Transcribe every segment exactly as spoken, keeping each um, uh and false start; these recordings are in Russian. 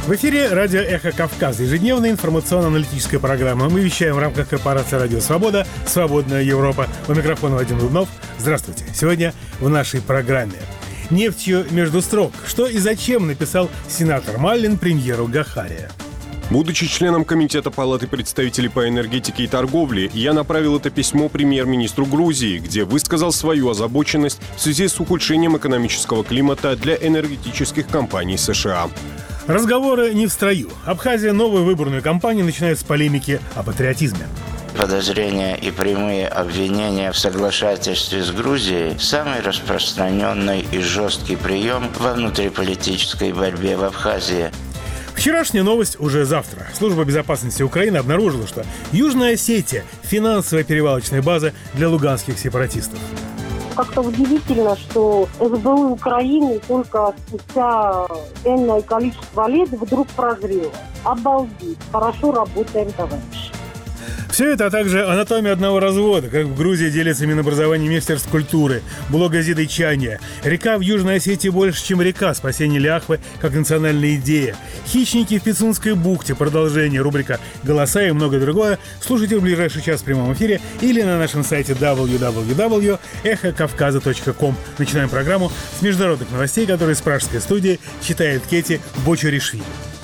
В эфире радио «Эхо Кавказа», ежедневная информационно-аналитическая программа. Мы вещаем в рамках корпорации «Радио Свобода», «Свободная Европа». У микрофона Вадим Дубнов. Здравствуйте. Сегодня в нашей программе. «Нефтью между строк». Что и зачем написал сенатор Маллин премьеру Гохария. Будучи членом Комитета Палаты представителей по энергетике и торговле, я направил это письмо премьер-министру Грузии, где высказал свою озабоченность в связи с ухудшением экономического климата для энергетических компаний США. Разговоры не в строю. Абхазия новую выборную кампанию начинает с полемики о патриотизме. Подозрения и прямые обвинения в соглашательстве с Грузией – самый распространенный и жесткий прием во внутриполитической борьбе в Абхазии. Вчерашняя новость уже завтра. Служба безопасности Украины обнаружила, что Южная Осетия – финансовая перевалочная база для луганских сепаратистов. Как-то удивительно, что СБУ Украины только спустя энное количество лет вдруг прозрело. Обалдеть. Хорошо работаем, товарищи. Все это, а также анатомия одного развода, как в Грузии делится Минобразование Министерства культуры, блог газеты «Чания». Река в Южной Осетии больше, чем река, спасение Ляхвы как национальная идея. Хищники в Пицунской бухте, продолжение, рубрика «Голоса» и многое другое. Слушайте в ближайший час в прямом эфире или на нашем сайте дабл ю дабл ю дабл ю точка эхо кавказа точка ком. Начинаем программу с международных новостей, которые с пражской студии читает Кети Бочаришвили.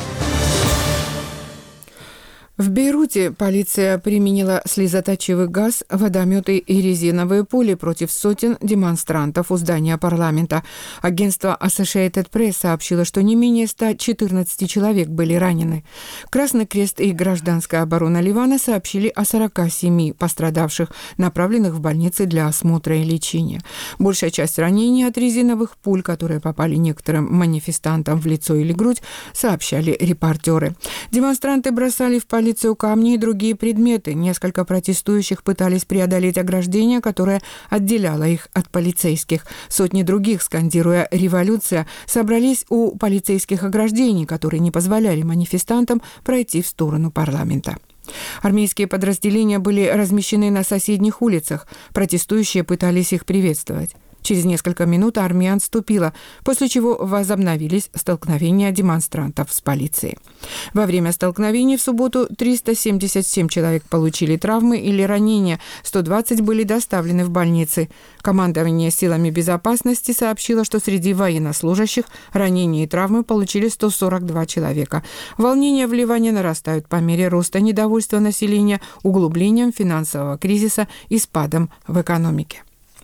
В Бейруте полиция применила слезоточивый газ, водометы и резиновые пули против сотен демонстрантов у здания парламента. Агентство Associated Press сообщило, что не менее ста четырнадцати человек были ранены. Красный Крест и Гражданская оборона Ливана сообщили о сорока семи пострадавших, направленных в больницы для осмотра и лечения. Большая часть ранений от резиновых пуль, которые попали некоторым манифестантам в лицо или грудь, сообщали репортеры. Демонстранты бросали в полицию камни и другие предметы. Несколько протестующих пытались преодолеть ограждение, которое отделяло их от полицейских. Сотни других, скандируя «Революция», собрались у полицейских ограждений, которые не позволяли манифестантам пройти в сторону парламента. Армейские подразделения были размещены на соседних улицах. Протестующие пытались их приветствовать. Через несколько минут армия отступила, после чего возобновились столкновения демонстрантов с полицией. Во время столкновений в субботу триста семьдесят семь человек получили травмы или ранения, сто двадцать были доставлены в больницы. Командование силами безопасности сообщило, что среди военнослужащих ранения и травмы получили сто сорок два человека. Волнения в Ливане нарастают по мере роста недовольства населения, углублением финансового кризиса и спадом в экономике.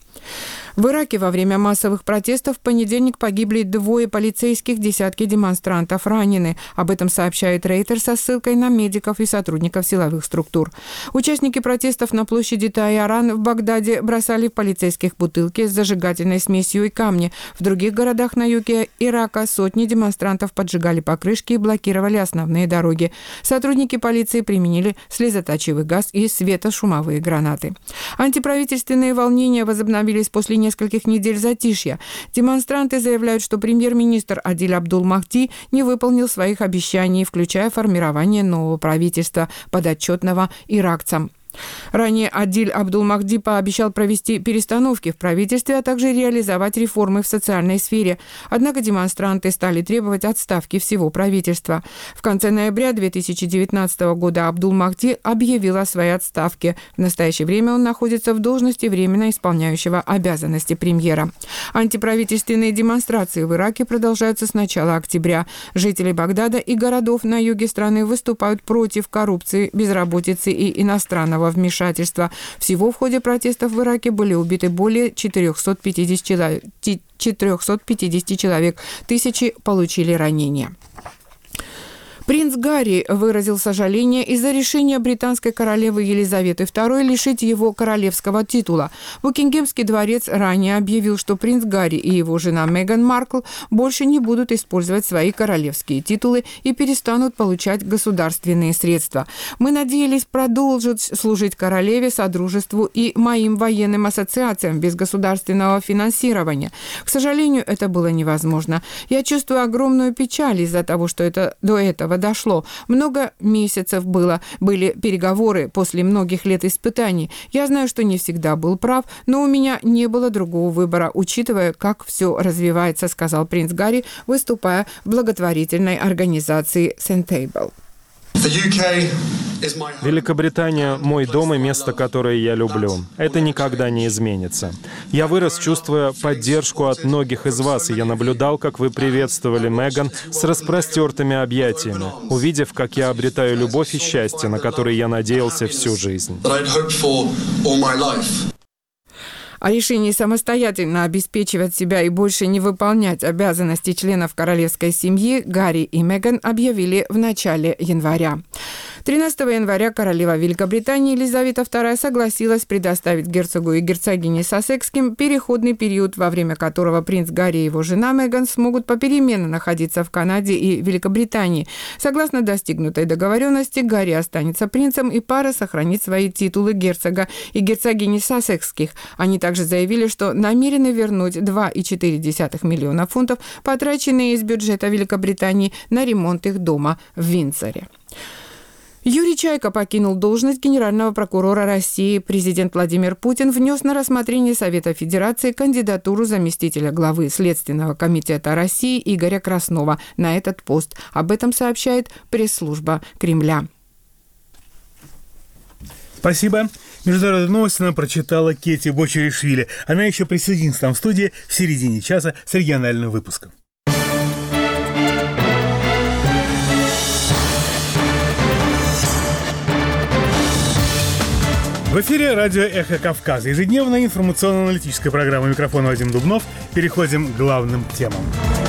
В Ираке во время массовых протестов в понедельник погибли двое полицейских, десятки демонстрантов ранены. Об этом сообщает Рейтер со ссылкой на медиков и сотрудников силовых структур. Участники протестов на площади Тайаран в Багдаде бросали в полицейских бутылки с зажигательной смесью и камни. В других городах на юге Ирака сотни демонстрантов поджигали покрышки и блокировали основные дороги. Сотрудники полиции применили слезоточивый газ и светошумовые гранаты. Антиправительственные волнения возобновились после нескольких недель затишья. Демонстранты заявляют, что премьер-министр Адиль Абдул-Махди не выполнил своих обещаний, включая формирование нового правительства, подотчетного иракцам. Ранее Адиль Абдул-Махди пообещал провести перестановки в правительстве, а также реализовать реформы в социальной сфере. Однако демонстранты стали требовать отставки всего правительства. В конце ноября две тысячи девятнадцатого года Абдул-Махди объявил о своей отставке. В настоящее время он находится в должности временно исполняющего обязанности премьера. Антиправительственные демонстрации в Ираке продолжаются с начала октября. Жители Багдада и городов на юге страны выступают против коррупции, безработицы и иностранного вмешательства. Всего в ходе протестов в Ираке были убиты более четырехсот пятидесяти человек, тысячи получили ранения. Принц Гарри выразил сожаление из-за решения британской королевы Елизаветы второй лишить его королевского титула. Букингемский дворец ранее объявил, что принц Гарри и его жена Меган Маркл больше не будут использовать свои королевские титулы и перестанут получать государственные средства. «Мы надеялись продолжить служить королеве, содружеству и моим военным ассоциациям без государственного финансирования. К сожалению, это было невозможно. Я чувствую огромную печаль из-за того, что это до этого этого дошло. Много месяцев было, были переговоры после многих лет испытаний. Я знаю, что не всегда был прав, но у меня не было другого выбора, учитывая, как все развивается, сказал принц Гарри, выступая в благотворительной организации Sentable. Великобритания – мой дом и место, которое я люблю. Это никогда не изменится. Я вырос, чувствуя поддержку от многих из вас, и я наблюдал, как вы приветствовали Меган с распростертыми объятиями, увидев, как я обретаю любовь и счастье, на которые я надеялся всю жизнь. О решении самостоятельно обеспечивать себя и больше не выполнять обязанности членов королевской семьи Гарри и Меган объявили в начале января. тринадцатого января королева Великобритании Елизавета вторая согласилась предоставить герцогу и герцогине Сассекским переходный период, во время которого принц Гарри и его жена Меган смогут попеременно находиться в Канаде и Великобритании. Согласно достигнутой договоренности, Гарри останется принцем, и пара сохранит свои титулы герцога и герцогини Сассекских. Они также заявили, что намерены вернуть два целых четыре десятых миллиона фунтов, потраченные из бюджета Великобритании на ремонт их дома в Виндзоре. Юрий Чайка покинул должность генерального прокурора России. Президент Владимир Путин внес на рассмотрение Совета Федерации кандидатуру заместителя главы Следственного комитета России Игоря Краснова на этот пост. Об этом сообщает пресс-служба Кремля. Спасибо. Международные новости нам прочитала Кети Бочеришвили. Она еще присоединится к нам в студии в середине часа с региональным выпуском. В эфире радио «Эхо Кавказа». Ежедневная информационно-аналитическая программа. Микрофон Вадим Дубнов. Переходим к главным темам.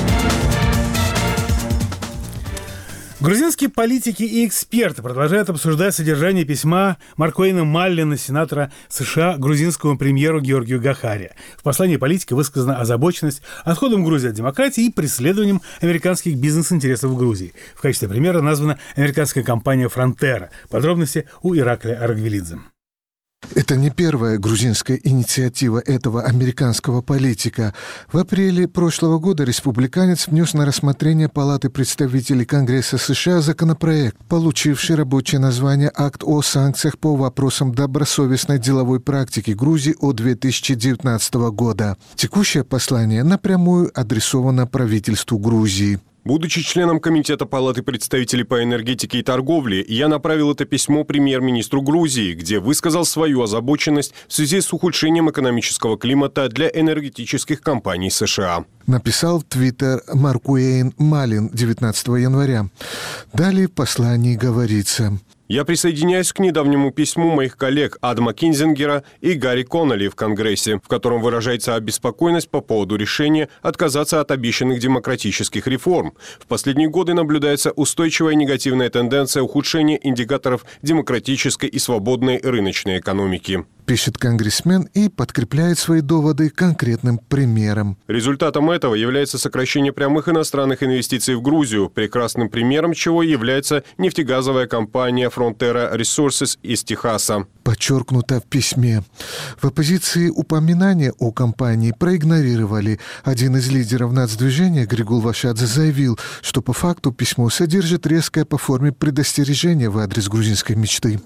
Грузинские политики и эксперты продолжают обсуждать содержание письма Маркоина Маллина, сенатора США, грузинскому премьеру Георгию Гахари. В послании политика высказана озабоченность отходом Грузии от демократии и преследованием американских бизнес-интересов в Грузии. В качестве примера названа американская компания «Фронтера». Подробности у Иракля Аргвелидзе. Это не первая грузинская инициатива этого американского политика. В апреле прошлого года республиканец внес на рассмотрение Палаты представителей Конгресса США законопроект, получивший рабочее название «Акт о санкциях по вопросам добросовестной деловой практики Грузии от две тысячи девятнадцатого года». Текущее послание напрямую адресовано правительству Грузии. Будучи членом Комитета Палаты представителей по энергетике и торговле, я направил это письмо премьер-министру Грузии, где высказал свою озабоченность в связи с ухудшением экономического климата для энергетических компаний США. Написал в Твиттер Маркуэйн Маллин девятнадцатого января. Далее в послании говорится: «Я присоединяюсь к недавнему письму моих коллег Адама Кинзингера и Гарри Коннелли в Конгрессе, в котором выражается обеспокоенность по поводу решения отказаться от обещанных демократических реформ. В последние годы наблюдается устойчивая негативная тенденция ухудшения индикаторов демократической и свободной рыночной экономики», пишет конгрессмен и подкрепляет свои доводы конкретным примером. Результатом этого является сокращение прямых иностранных инвестиций в Грузию, прекрасным примером чего является нефтегазовая компания Frontera Resources из Техаса. Подчеркнуто в письме. В оппозиции упоминания о компании проигнорировали. Один из лидеров нацдвижения, Григул Вашадзе, заявил, что по факту письмо содержит резкое по форме предостережение в адрес грузинской мечты.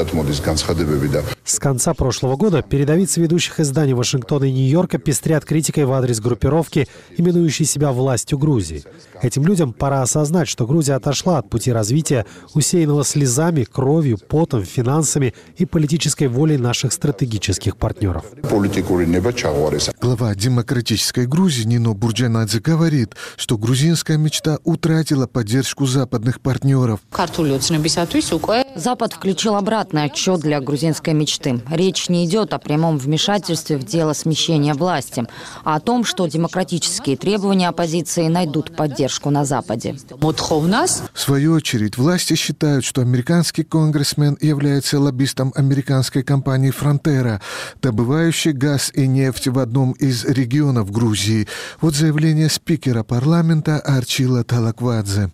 С конца прошлого года передовицы ведущих изданий Вашингтона и Нью-Йорка пестрят критикой в адрес группировки, именующей себя властью Грузии. Этим людям пора осознать, что Грузия отошла от пути развития, усеянного слезами, кровью, потом, финансами и политической волей наших стратегических партнеров. Глава демократической Грузии Нино Бурджанадзе говорит, что грузинская мечта утратила поддержку западных партнеров. Запад включил обратный отчет для грузинской мечты. Речь не идет о прямом вмешательстве в дело смещения власти, а о том, что демократические требования оппозиции найдут поддержку на Западе. В свою очередь, власти считают, что американский конгрессмен является лоббистом американской компании «Фронтера», добывающей газ и нефть в одном из регионов Грузии. Вот заявление спикера парламента Арчила Талаквадзе.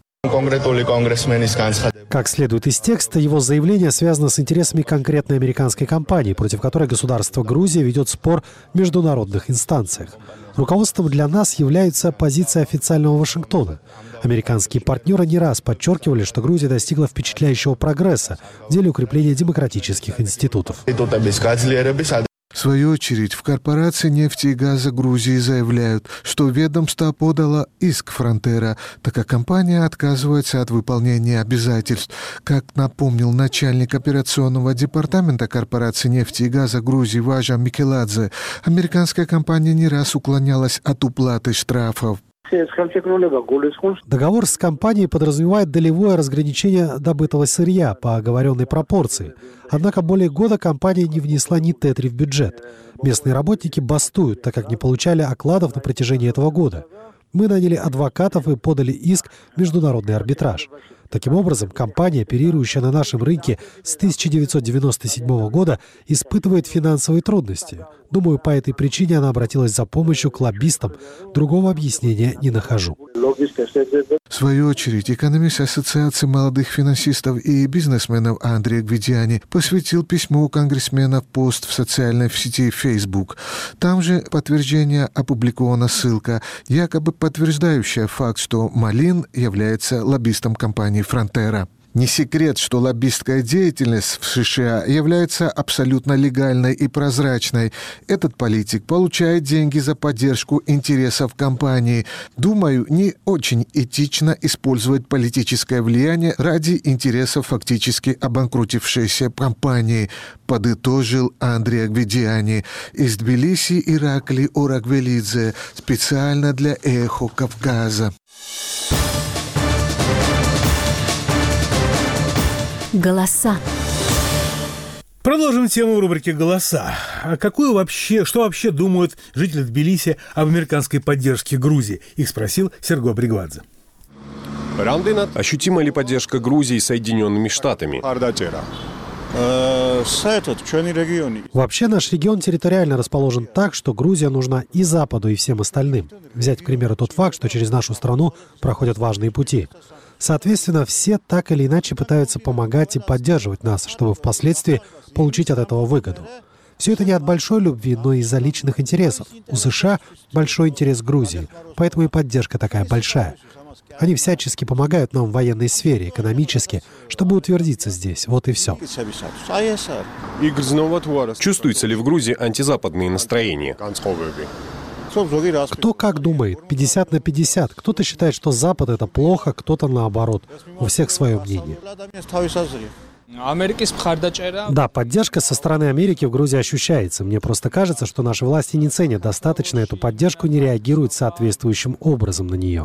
Как следует из текста, его заявление связано с интересами конкретной американской компании, против которой государство Грузия ведет спор в международных инстанциях. Руководством для нас является позиция официального Вашингтона. Американские партнеры не раз подчеркивали, что Грузия достигла впечатляющего прогресса в деле укрепления демократических институтов. В свою очередь, в корпорации нефти и газа Грузии заявляют, что ведомство подало иск Фронтера, так как компания отказывается от выполнения обязательств. Как напомнил начальник операционного департамента корпорации нефти и газа Грузии Важа Микеладзе, американская компания не раз уклонялась от уплаты штрафов. Договор с компанией подразумевает долевое разграничение добытого сырья по оговоренной пропорции. Однако более года компания не внесла ни тетри в бюджет. Местные работники бастуют, так как не получали окладов на протяжении этого года. Мы наняли адвокатов и подали иск в международный арбитраж. Таким образом, компания, оперирующая на нашем рынке с тысяча девятьсот девяносто седьмого года, испытывает финансовые трудности. Думаю, по этой причине она обратилась за помощью к лоббистам. Другого объяснения не нахожу. В свою очередь, экономист Ассоциации молодых финансистов и бизнесменов Андрей Гвидиани посвятил письму конгрессменов пост в социальной сети Facebook. Там же подтверждение опубликована ссылка, якобы подтверждающая факт, что Малин является лоббистом компании «Фронтера». Не секрет, что лоббистская деятельность в США является абсолютно легальной и прозрачной. Этот политик получает деньги за поддержку интересов компании. Думаю, не очень этично использовать политическое влияние ради интересов фактически обанкротившейся компании, подытожил Андрей Гвидиани. Из Тбилиси Иракли Орагвелидзе специально для «Эхо Кавказа». Голоса. Продолжим тему в рубрике «Голоса». А какую вообще, что вообще думают жители Тбилиси об американской поддержке Грузии? Их спросил Серго Бригвадзе. Ощутима ли поддержка Грузии Соединенными Штатами? Вообще наш регион территориально расположен так, что Грузия нужна и Западу, и всем остальным. Взять, к примеру, тот факт, что через нашу страну проходят важные пути. Соответственно, все так или иначе пытаются помогать и поддерживать нас, чтобы впоследствии получить от этого выгоду. Все это не от большой любви, но из-за личных интересов. У США большой интерес к Грузии, поэтому и поддержка такая большая. Они всячески помогают нам в военной сфере, экономически, чтобы утвердиться здесь. Вот и все. Чувствуется ли в Грузии антизападные настроения? Кто как думает, пятьдесят на пятьдесят. Кто-то считает, что Запад — это плохо, кто-то наоборот. У всех свое мнение. Да, поддержка со стороны Америки в Грузии ощущается. Мне просто кажется, что наши власти не ценят достаточно эту поддержку, не реагируют соответствующим образом на нее.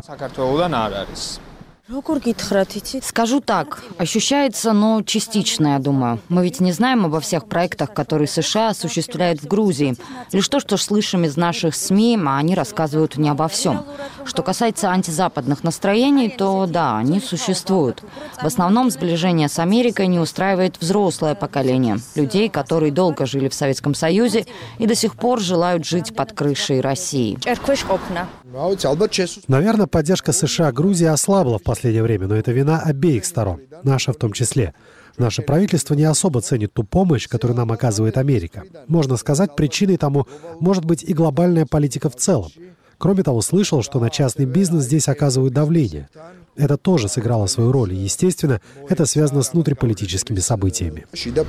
Скажу так, ощущается, но частично, я думаю. Мы ведь не знаем обо всех проектах, которые США осуществляют в Грузии. Лишь то, что слышим из наших СМИ, а они рассказывают не обо всем. Что касается антизападных настроений, то да, они существуют. В основном сближение с Америкой не устраивает взрослое поколение. Людей, которые долго жили в Советском Союзе и до сих пор желают жить под крышей России. Наверное, поддержка США Грузии ослабла в последнее время, но это вина обеих сторон, наша в том числе. Наше правительство не особо ценит ту помощь, которую нам оказывает Америка. Можно сказать, причиной тому может быть и глобальная политика в целом. Кроме того, слышал, что на частный бизнес здесь оказывают давление. Это тоже сыграло свою роль, и, естественно, это связано с внутриполитическими событиями.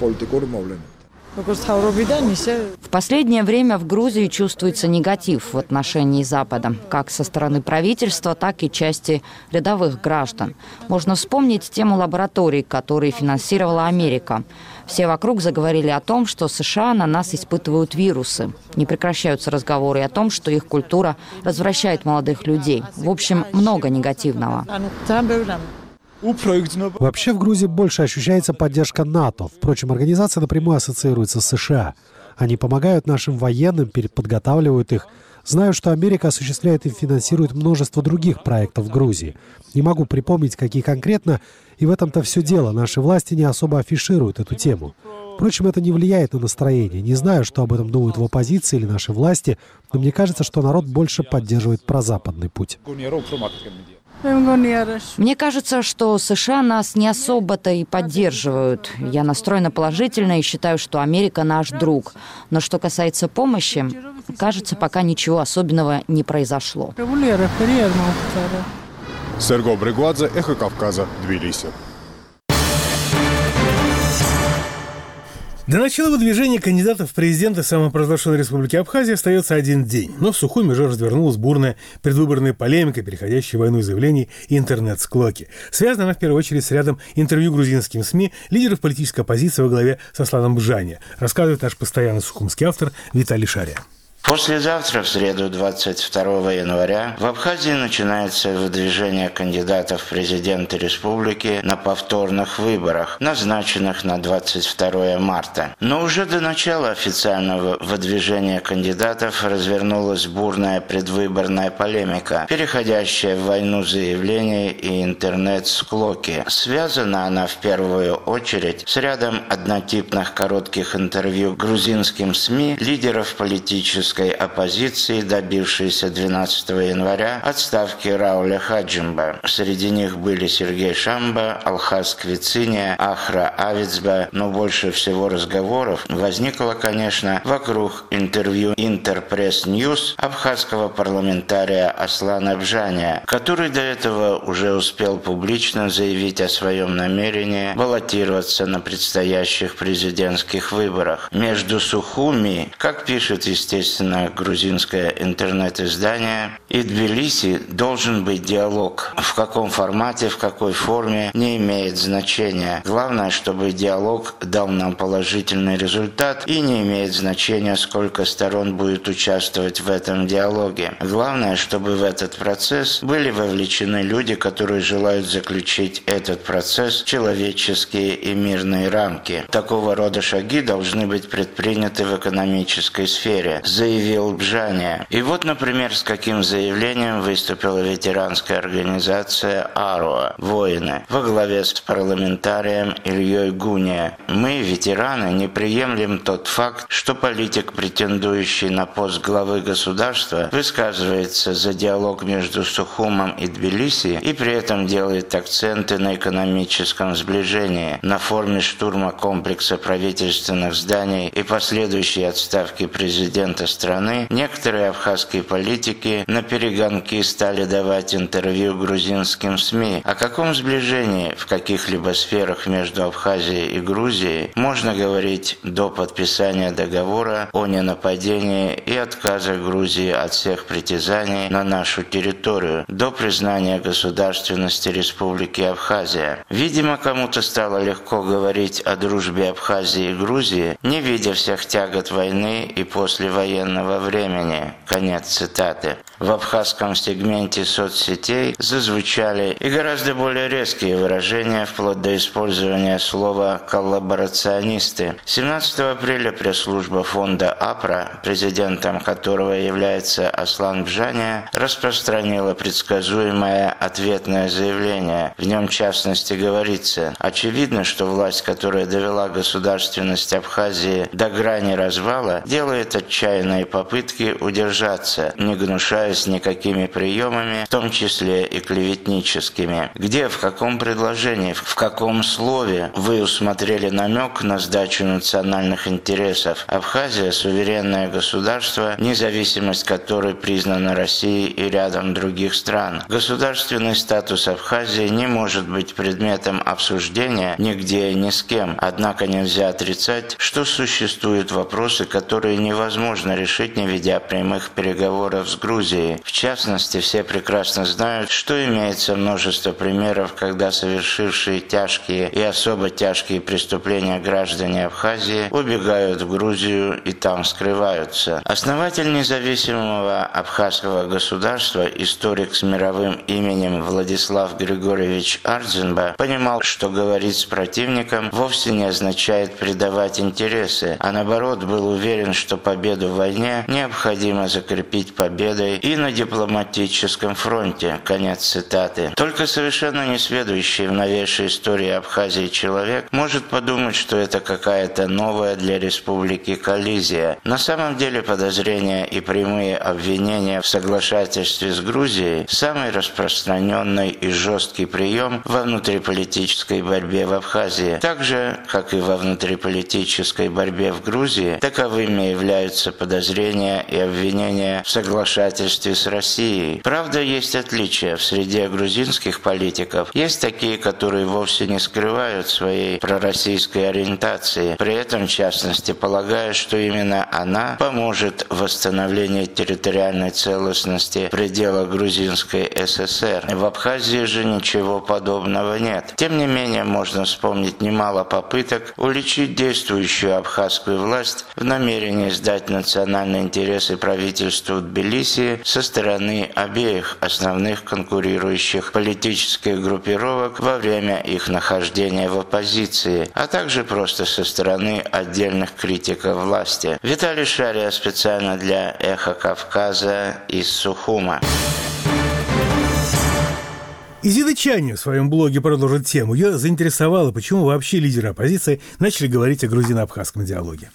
В последнее время в Грузии чувствуется негатив в отношении Запада, как со стороны правительства, так и части рядовых граждан. Можно вспомнить тему лабораторий, которые финансировала Америка. Все вокруг заговорили о том, что США на нас испытывают вирусы. Не прекращаются разговоры о том, что их культура развращает молодых людей. В общем, много негативного. Вообще в Грузии больше ощущается поддержка НАТО. Впрочем, организация напрямую ассоциируется с США. Они помогают нашим военным, подготавливают их. Знаю, что Америка осуществляет и финансирует множество других проектов в Грузии. Не могу припомнить, какие конкретно, и в этом-то все дело. Наши власти не особо афишируют эту тему. Впрочем, это не влияет на настроение. Не знаю, что об этом думают в оппозиции или наши власти, но мне кажется, что народ больше поддерживает прозападный путь. Мне кажется, что США нас не особо-то и поддерживают. Я настроена положительно и считаю, что Америка наш друг. Но что касается помощи, Кажется, пока ничего особенного не произошло. Серго Бригвадзе, Эхо Кавказа, Тбилиси. До начала выдвижения кандидатов в президенты самопровозглашенной республики Абхазия остается один день. Но в Сухуми уже развернулась бурная предвыборная полемика, переходящая в войну заявлений и интернет-склоки. Связана она в первую очередь с рядом интервью грузинским СМИ лидеров политической оппозиции во главе с Асланом Бжания, рассказывает наш постоянный сухумский автор Виталий Шария. Послезавтра, в среду двадцать второго января, в Абхазии начинается выдвижение кандидатов в президенты республики на повторных выборах, назначенных на двадцать второе марта. Но уже до начала официального выдвижения кандидатов развернулась бурная предвыборная полемика, переходящая в войну заявлений и интернет-склоки. Связана она в первую очередь с рядом однотипных коротких интервью грузинским СМИ лидеров политической оппозиции, добившейся двенадцатого января отставки Рауля Хаджимба. Среди них были Сергей Шамба, Алхаз Квициния, Ахра Авицба, но больше всего разговоров возникло, конечно, вокруг интервью Интерпресс Ньюс абхазского парламентария Аслана Бжания, который до этого уже успел публично заявить о своем намерении баллотироваться на предстоящих президентских выборах. Между Сухуми, как пишет, естественно, грузинское интернет-издание, и Тбилиси должен быть диалог. В каком формате, в какой форме, не имеет значения. Главное, чтобы диалог дал нам положительный результат, и не имеет значения, сколько сторон будет участвовать в этом диалоге. Главное, чтобы в этот процесс были вовлечены люди, которые желают заключить этот процесс в человеческие и мирные рамки. Такого рода шаги должны быть предприняты в экономической сфере, заявил Бжания. И вот, например, с каким заявлением выступила ветеранская организация АРОА «Воины» во главе с парламентарием Ильей Гуния. «Мы, ветераны, не приемлем тот факт, что политик, претендующий на пост главы государства, высказывается за диалог между Сухумом и Тбилиси и при этом делает акценты на экономическом сближении, на форме штурма комплекса правительственных зданий и последующей отставки президента страны. Некоторые абхазские политики на перегонки стали давать интервью грузинским СМИ. О каком сближении в каких-либо сферах между Абхазией и Грузией можно говорить до подписания договора о ненападении и отказа Грузии от всех притязаний на нашу территорию, до признания государственности Республики Абхазия? Видимо, кому-то стало легко говорить о дружбе Абхазии и Грузии, не видя всех тягот войны и послевоенного времени». Конец цитаты. В абхазском сегменте соцсетей зазвучали и гораздо более резкие выражения, вплоть до использования слова «коллаборационисты». семнадцатого апреля пресс-служба фонда АПРА, президентом которого является Аслан Бжания, распространила предсказуемое ответное заявление. В нем, в частности, говорится: «Очевидно, что власть, которая довела государственность Абхазии до грани развала, делает отчаянные попытки удержаться, не гнушаясь никакими приемами, в том числе и клеветническими. Где, в каком предложении, в каком слове вы усмотрели намек на сдачу национальных интересов? Абхазия – суверенное государство, независимость которой признана Россией и рядом других стран. Государственный статус Абхазии не может быть предметом обсуждения нигде и ни с кем. Однако нельзя отрицать, что существуют вопросы, которые невозможно решить, не ведя прямых переговоров с Грузией. В частности, все прекрасно знают, что имеется множество примеров, когда совершившие тяжкие и особо тяжкие преступления граждане Абхазии убегают в Грузию и там скрываются. Основатель независимого абхазского государства, историк с мировым именем Владислав Григорьевич Ардзинба, понимал, что говорить с противником вовсе не означает предавать интересы, а наоборот был уверен, что победу в войне необходимо закрепить победой и на дипломатическом фронте. Конец цитаты. Только совершенно несведущий в новейшей истории Абхазии человек может подумать, что это какая-то новая для республики коллизия. На самом деле подозрения и прямые обвинения в соглашательстве с Грузией – самый распространенный и жесткий прием во внутриполитической борьбе в Абхазии. Так же, как и во внутриполитической борьбе в Грузии, таковыми являются подозрения подозрения и обвинения в соглашательстве с Россией. Правда, есть отличия в среде грузинских политиков. Есть такие, которые вовсе не скрывают своей пророссийской ориентации. При этом, в частности, полагая, что именно она поможет в восстановлении территориальной целостности предела Грузинской ССР. В Абхазии же ничего подобного нет. Тем не менее, можно вспомнить немало попыток уличить действующую абхазскую власть в намерении сдать национальные интересы правительству Тбилиси со стороны обеих основных конкурирующих политических группировок во время их нахождения в оппозиции, а также просто со стороны отдельных критиков власти. Виталий Шария специально для «Эхо Кавказа» из Сухума. Изида Чани в своем блоге продолжит тему. Ее заинтересовало, почему вообще лидеры оппозиции начали говорить о грузино-абхазском диалоге.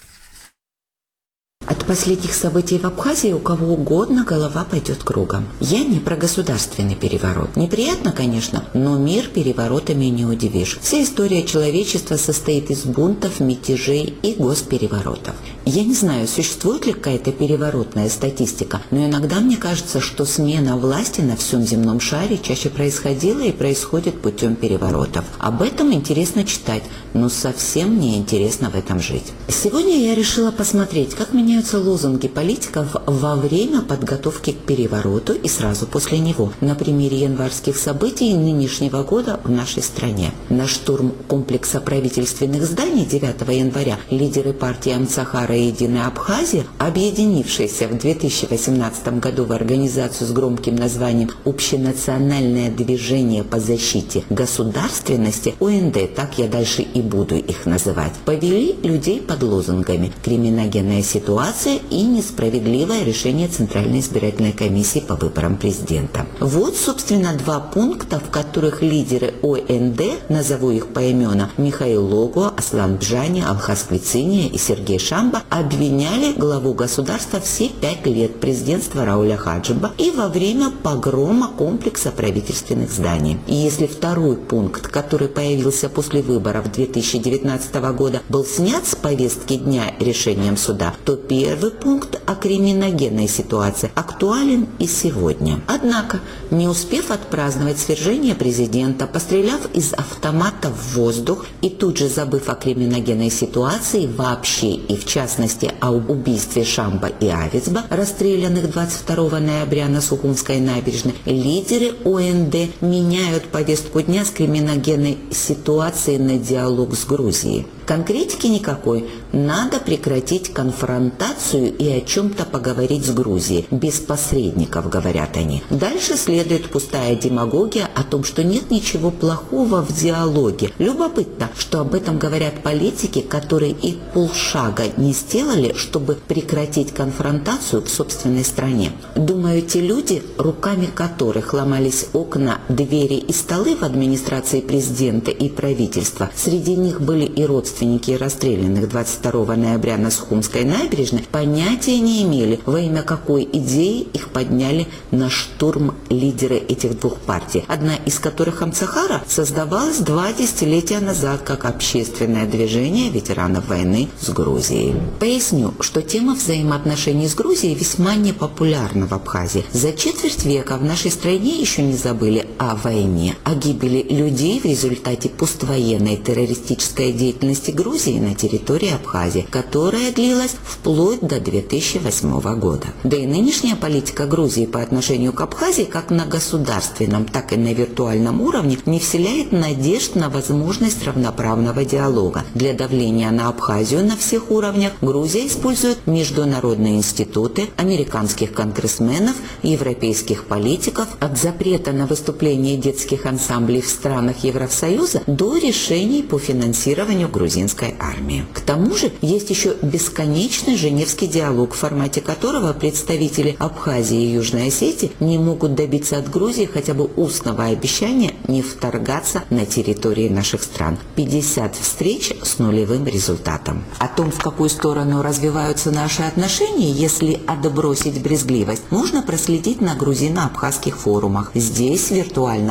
От последних событий в Абхазии у кого угодно голова пойдет кругом. Я не про государственный переворот. Неприятно, конечно, но мир переворотами не удивишь. Вся история человечества состоит из бунтов, мятежей и госпереворотов. Я не знаю, существует ли какая-то переворотная статистика, но иногда мне кажется, что смена власти на всем земном шаре чаще происходила и происходит путем переворотов. Об этом интересно читать, но совсем не интересно в этом жить. Сегодня я решила посмотреть, как меня меняются лозунги политиков во время подготовки к перевороту и сразу после него, на примере январских событий нынешнего года в нашей стране. На штурм комплекса правительственных зданий девятого января лидеры партии Амцахара и Единая Абхазия, объединившиеся в две тысячи восемнадцатом году в организацию с громким названием «Общенациональное движение по защите государственности», О Н Д, так я дальше и буду их называть, повели людей под лозунгами «Криминогенная ситуация» и «Несправедливое решение Центральной избирательной комиссии по выборам президента». Вот, собственно, два пункта, в которых лидеры О Н Д, назову их поименно, Михаил Лого, Аслан Бжани, Алхас Квициния и Сергей Шамба, обвиняли главу государства все пять лет президентства Рауля Хаджиба и во время погрома комплекса правительственных зданий. И если второй пункт, который появился после выборов две тысячи девятнадцатого года, был снят с повестки дня решением суда, то первый пункт о криминогенной ситуации актуален и сегодня. Однако, не успев отпраздновать свержение президента, постреляв из автомата в воздух и тут же забыв о криминогенной ситуации вообще и в частности о убийстве Шамба и Авицба, расстрелянных двадцать второго ноября на Сухумской набережной, лидеры О Н Д меняют повестку дня с криминогенной ситуацией на диалог с Грузией. Конкретики никакой. Надо прекратить конфронтацию и о чем-то поговорить с Грузией. Без посредников, говорят они. Дальше следует пустая демагогия о том, что нет ничего плохого в диалоге. Любопытно, что об этом говорят политики, которые и полшага не сделали, чтобы прекратить конфронтацию в собственной стране. Думаю, те люди, руками которых ломались окна, двери и столы в администрации президента и правительства, среди них были и родственники расстрелянных двадцать второго ноября на Сухумской набережной, понятия не имели, во имя какой идеи их подняли на штурм лидеры этих двух партий, одна из которых, Амцахара, создавалась два десятилетия назад как общественное движение ветеранов войны с Грузией. Поясню, что тема взаимоотношений с Грузией весьма непопулярна в Абхазии. За четверть века в нашей стране еще не забыли о войне, о гибели людей в результате поствоенной террористической деятельности Грузии на территории Абхазии, которая длилась вплоть до две тысячи восьмого года. Да и нынешняя политика Грузии по отношению к Абхазии как на государственном, так и на виртуальном уровне не вселяет надежд на возможность равноправного диалога. Для давления на Абхазию на всех уровнях Грузия использует международные институты, американских конгрессменов, европейских политиков, от запрета на выступление детских ансамблей в странах Евросоюза до решений по финансированию грузинской армии. К тому же есть еще бесконечный Женевский диалог, в формате которого представители Абхазии и Южной Осетии не могут добиться от Грузии хотя бы устного обещания не вторгаться на территории наших стран. пятьдесят встреч с нулевым результатом. О том, в какую сторону развиваются наши отношения, если отбросить брезгливость, можно проследить на грузино-абхазских форумах. Здесь, в виртуальном пространстве,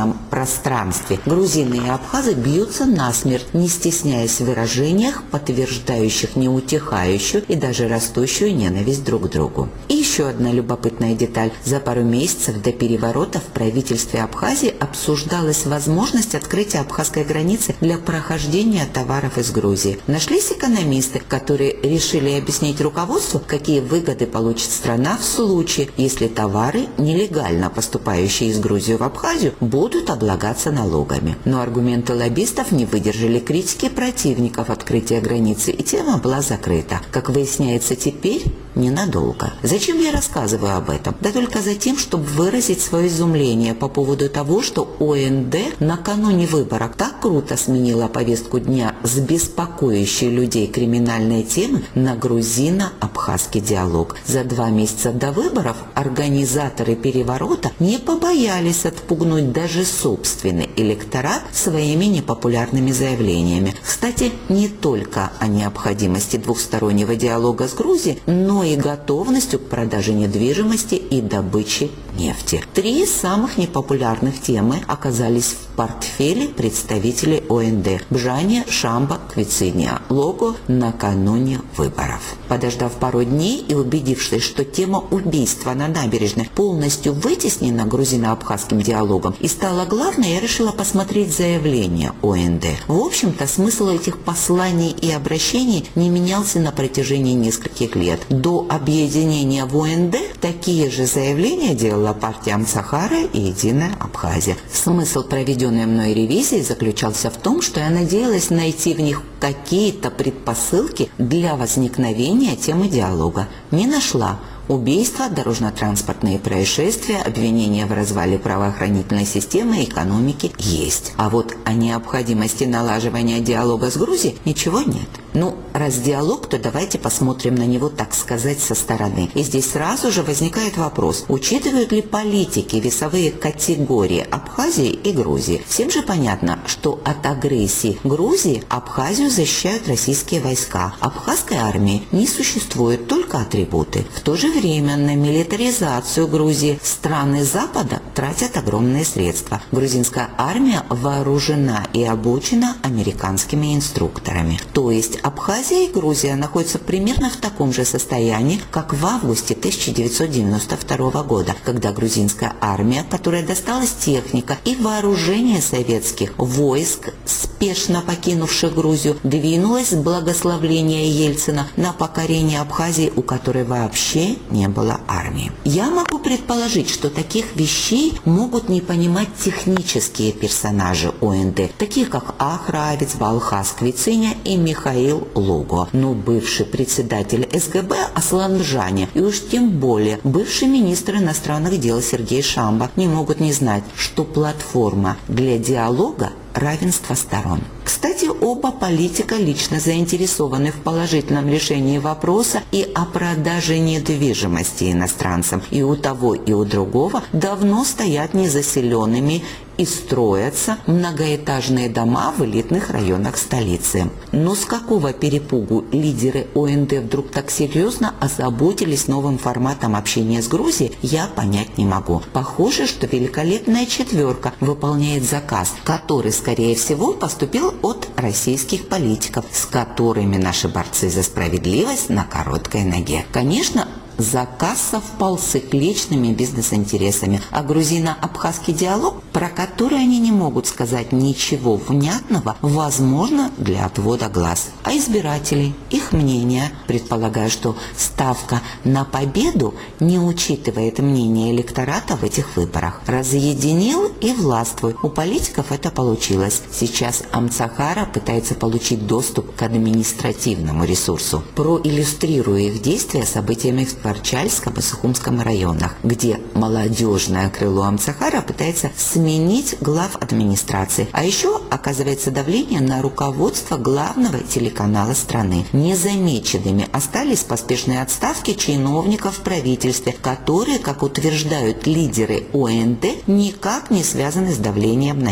пространстве. Грузины и абхазы бьются насмерть, не стесняясь в выражениях, подтверждающих неутихающую и даже растущую ненависть друг к другу. И еще одна любопытная деталь. За пару месяцев до переворота в правительстве Абхазии обсуждалась возможность открытия абхазской границы для прохождения товаров из Грузии. Нашлись экономисты, которые решили объяснить руководству, какие выгоды получит страна в случае, если товары, нелегально поступающие из Грузии в Абхазию, будут облагаться налогами. Но аргументы лоббистов не выдержали критики противников открытия границы, и тема была закрыта. Как выясняется теперь, ненадолго. Зачем я рассказываю об этом? Да только за тем, чтобы выразить свое изумление по поводу того, что О Н Д накануне выборов так круто сменила повестку дня с беспокоящей людей криминальной темы на грузино-абхазский диалог. За два месяца до выборов организаторы переворота не побоялись отпугнуть даже собственный электорат своими непопулярными заявлениями. Кстати, не только о необходимости двухстороннего диалога с Грузией, но и готовностью к продаже недвижимости и добыче нефти. Три самых непопулярных темы оказались в портфеле представителей О Н Д: Бжания, Шамба, Квициния, Лого накануне выборов. Подождав пару дней и убедившись, что тема убийства на набережной полностью вытеснена грузино-абхазским диалогом и стала главной, я решила посмотреть заявления О Н Д. В общем-то, смысл этих посланий и обращений не менялся на протяжении нескольких лет. До объединения в О Н Д такие же заявления делала партия Амцахара и Единая Абхазия. Смысл проведенной мной ревизии заключался в том, что я надеялась найти в них какие-то предпосылки для возникновения темы диалога. Не нашла. Убийства, дорожно-транспортные происшествия, обвинения в развале правоохранительной системы и экономики есть. А вот о необходимости налаживания диалога с Грузией ничего нет. Ну, раз диалог, то давайте посмотрим на него, так сказать, со стороны. И здесь сразу же возникает вопрос, учитывают ли политики весовые категории Абхазии и Грузии? Всем же понятно, что от агрессии Грузии Абхазию защищают российские войска. Абхазской армии не существует, только атрибуты. В то же время на милитаризацию Грузии страны Запада тратят огромные средства. Грузинская армия вооружена и обучена американскими инструкторами. То есть Абхазия и Грузия находятся примерно в таком же состоянии, как в августе тысяча девятьсот девяносто второго года, когда грузинская армия, которая досталась техника и вооружение советских войск, спешно покинувших Грузию, двинулась с благословления Ельцина на покорение Абхазии, у которой вообще не было армии. Я могу предположить, что таких вещей могут не понимать технические персонажи О Н Д, такие как Ахравец, Балхас, Квициния и Михаил Лого. Но бывший председатель С Г Б Аслан Бжания и уж тем более бывший министр иностранных дел Сергей Шамба не могут не знать, что платформа для диалога – равенство сторон. Кстати, оба политика лично заинтересованы в положительном решении вопроса и о продаже недвижимости иностранцам. И у того, и у другого давно стоят незаселенными и строятся многоэтажные дома в элитных районах столицы. Но с какого перепугу лидеры О Н Д вдруг так серьезно озаботились новым форматом общения с Грузией, я понять не могу. Похоже, что великолепная четверка выполняет заказ, который, скорее всего, поступил от российских политиков, с которыми наши борцы за справедливость на короткой ноге. Конечно, заказ совпал с их личными бизнес-интересами, а грузино-абхазский диалог, про который они не могут сказать ничего внятного, возможно, для отвода глаз. А избирателей, их мнение, предполагаю, что ставка на победу не учитывает мнение электората в этих выборах. Разъединил и властвуй. У политиков это получилось. Сейчас Амцахара пытается получить доступ к административному ресурсу. Проиллюстрирую их действия событиями в Арчальском и Сухумском районах, где молодежное крыло Амцахара пытается сменить глав администрации. А еще оказывается давление на руководство главного телеканала страны. Незамеченными остались поспешные отставки чиновников в правительстве, которые, как утверждают лидеры О Н Д, никак не связаны с давлением на них.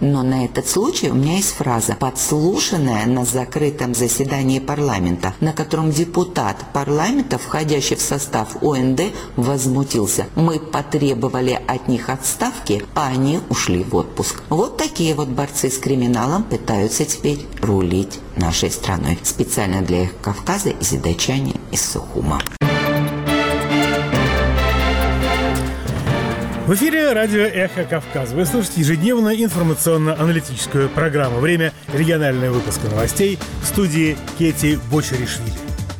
Но на этот случай у меня есть фраза, подслушанная на закрытом заседании парламента, на котором депутат парламента, входящий в состав О Н Д, возмутился. Мы потребовали от них отставки, а они ушли в отпуск. Вот такие вот борцы с криминалом пытаются теперь рулить нашей страной. Специально для Эхо Кавказа из Идачани, из Сухума. В эфире радио «Эхо Кавказа». Вы слушаете ежедневную информационно-аналитическую программу. Время регионального выпуска новостей в студии Кети Бочаришвили.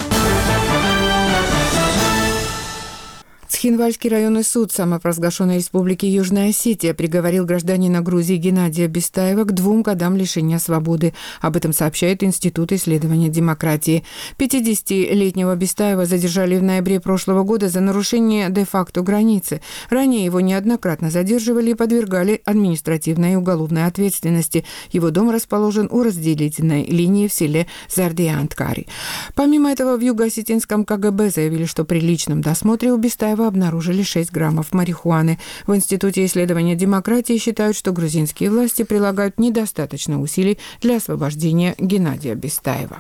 Цхинвальский районный суд самопровозглашенной республики Южная Осетия приговорил гражданина Грузии Геннадия Бестаева к двум годам лишения свободы. Об этом сообщает Институт исследования демократии. пятидесятилетнего Бестаева задержали в ноябре прошлого года за нарушение де-факто границы. Ранее его неоднократно задерживали и подвергали административной и уголовной ответственности. Его дом расположен у разделительной линии в селе Зардианткари. Помимо этого, в Юго-Осетинском Ка Гэ Бэ заявили, что при личном досмотре у Бестаева обнаружили шесть граммов марихуаны. В Институте исследования демократии считают, что грузинские власти прилагают недостаточно усилий для освобождения Геннадия Бестаева.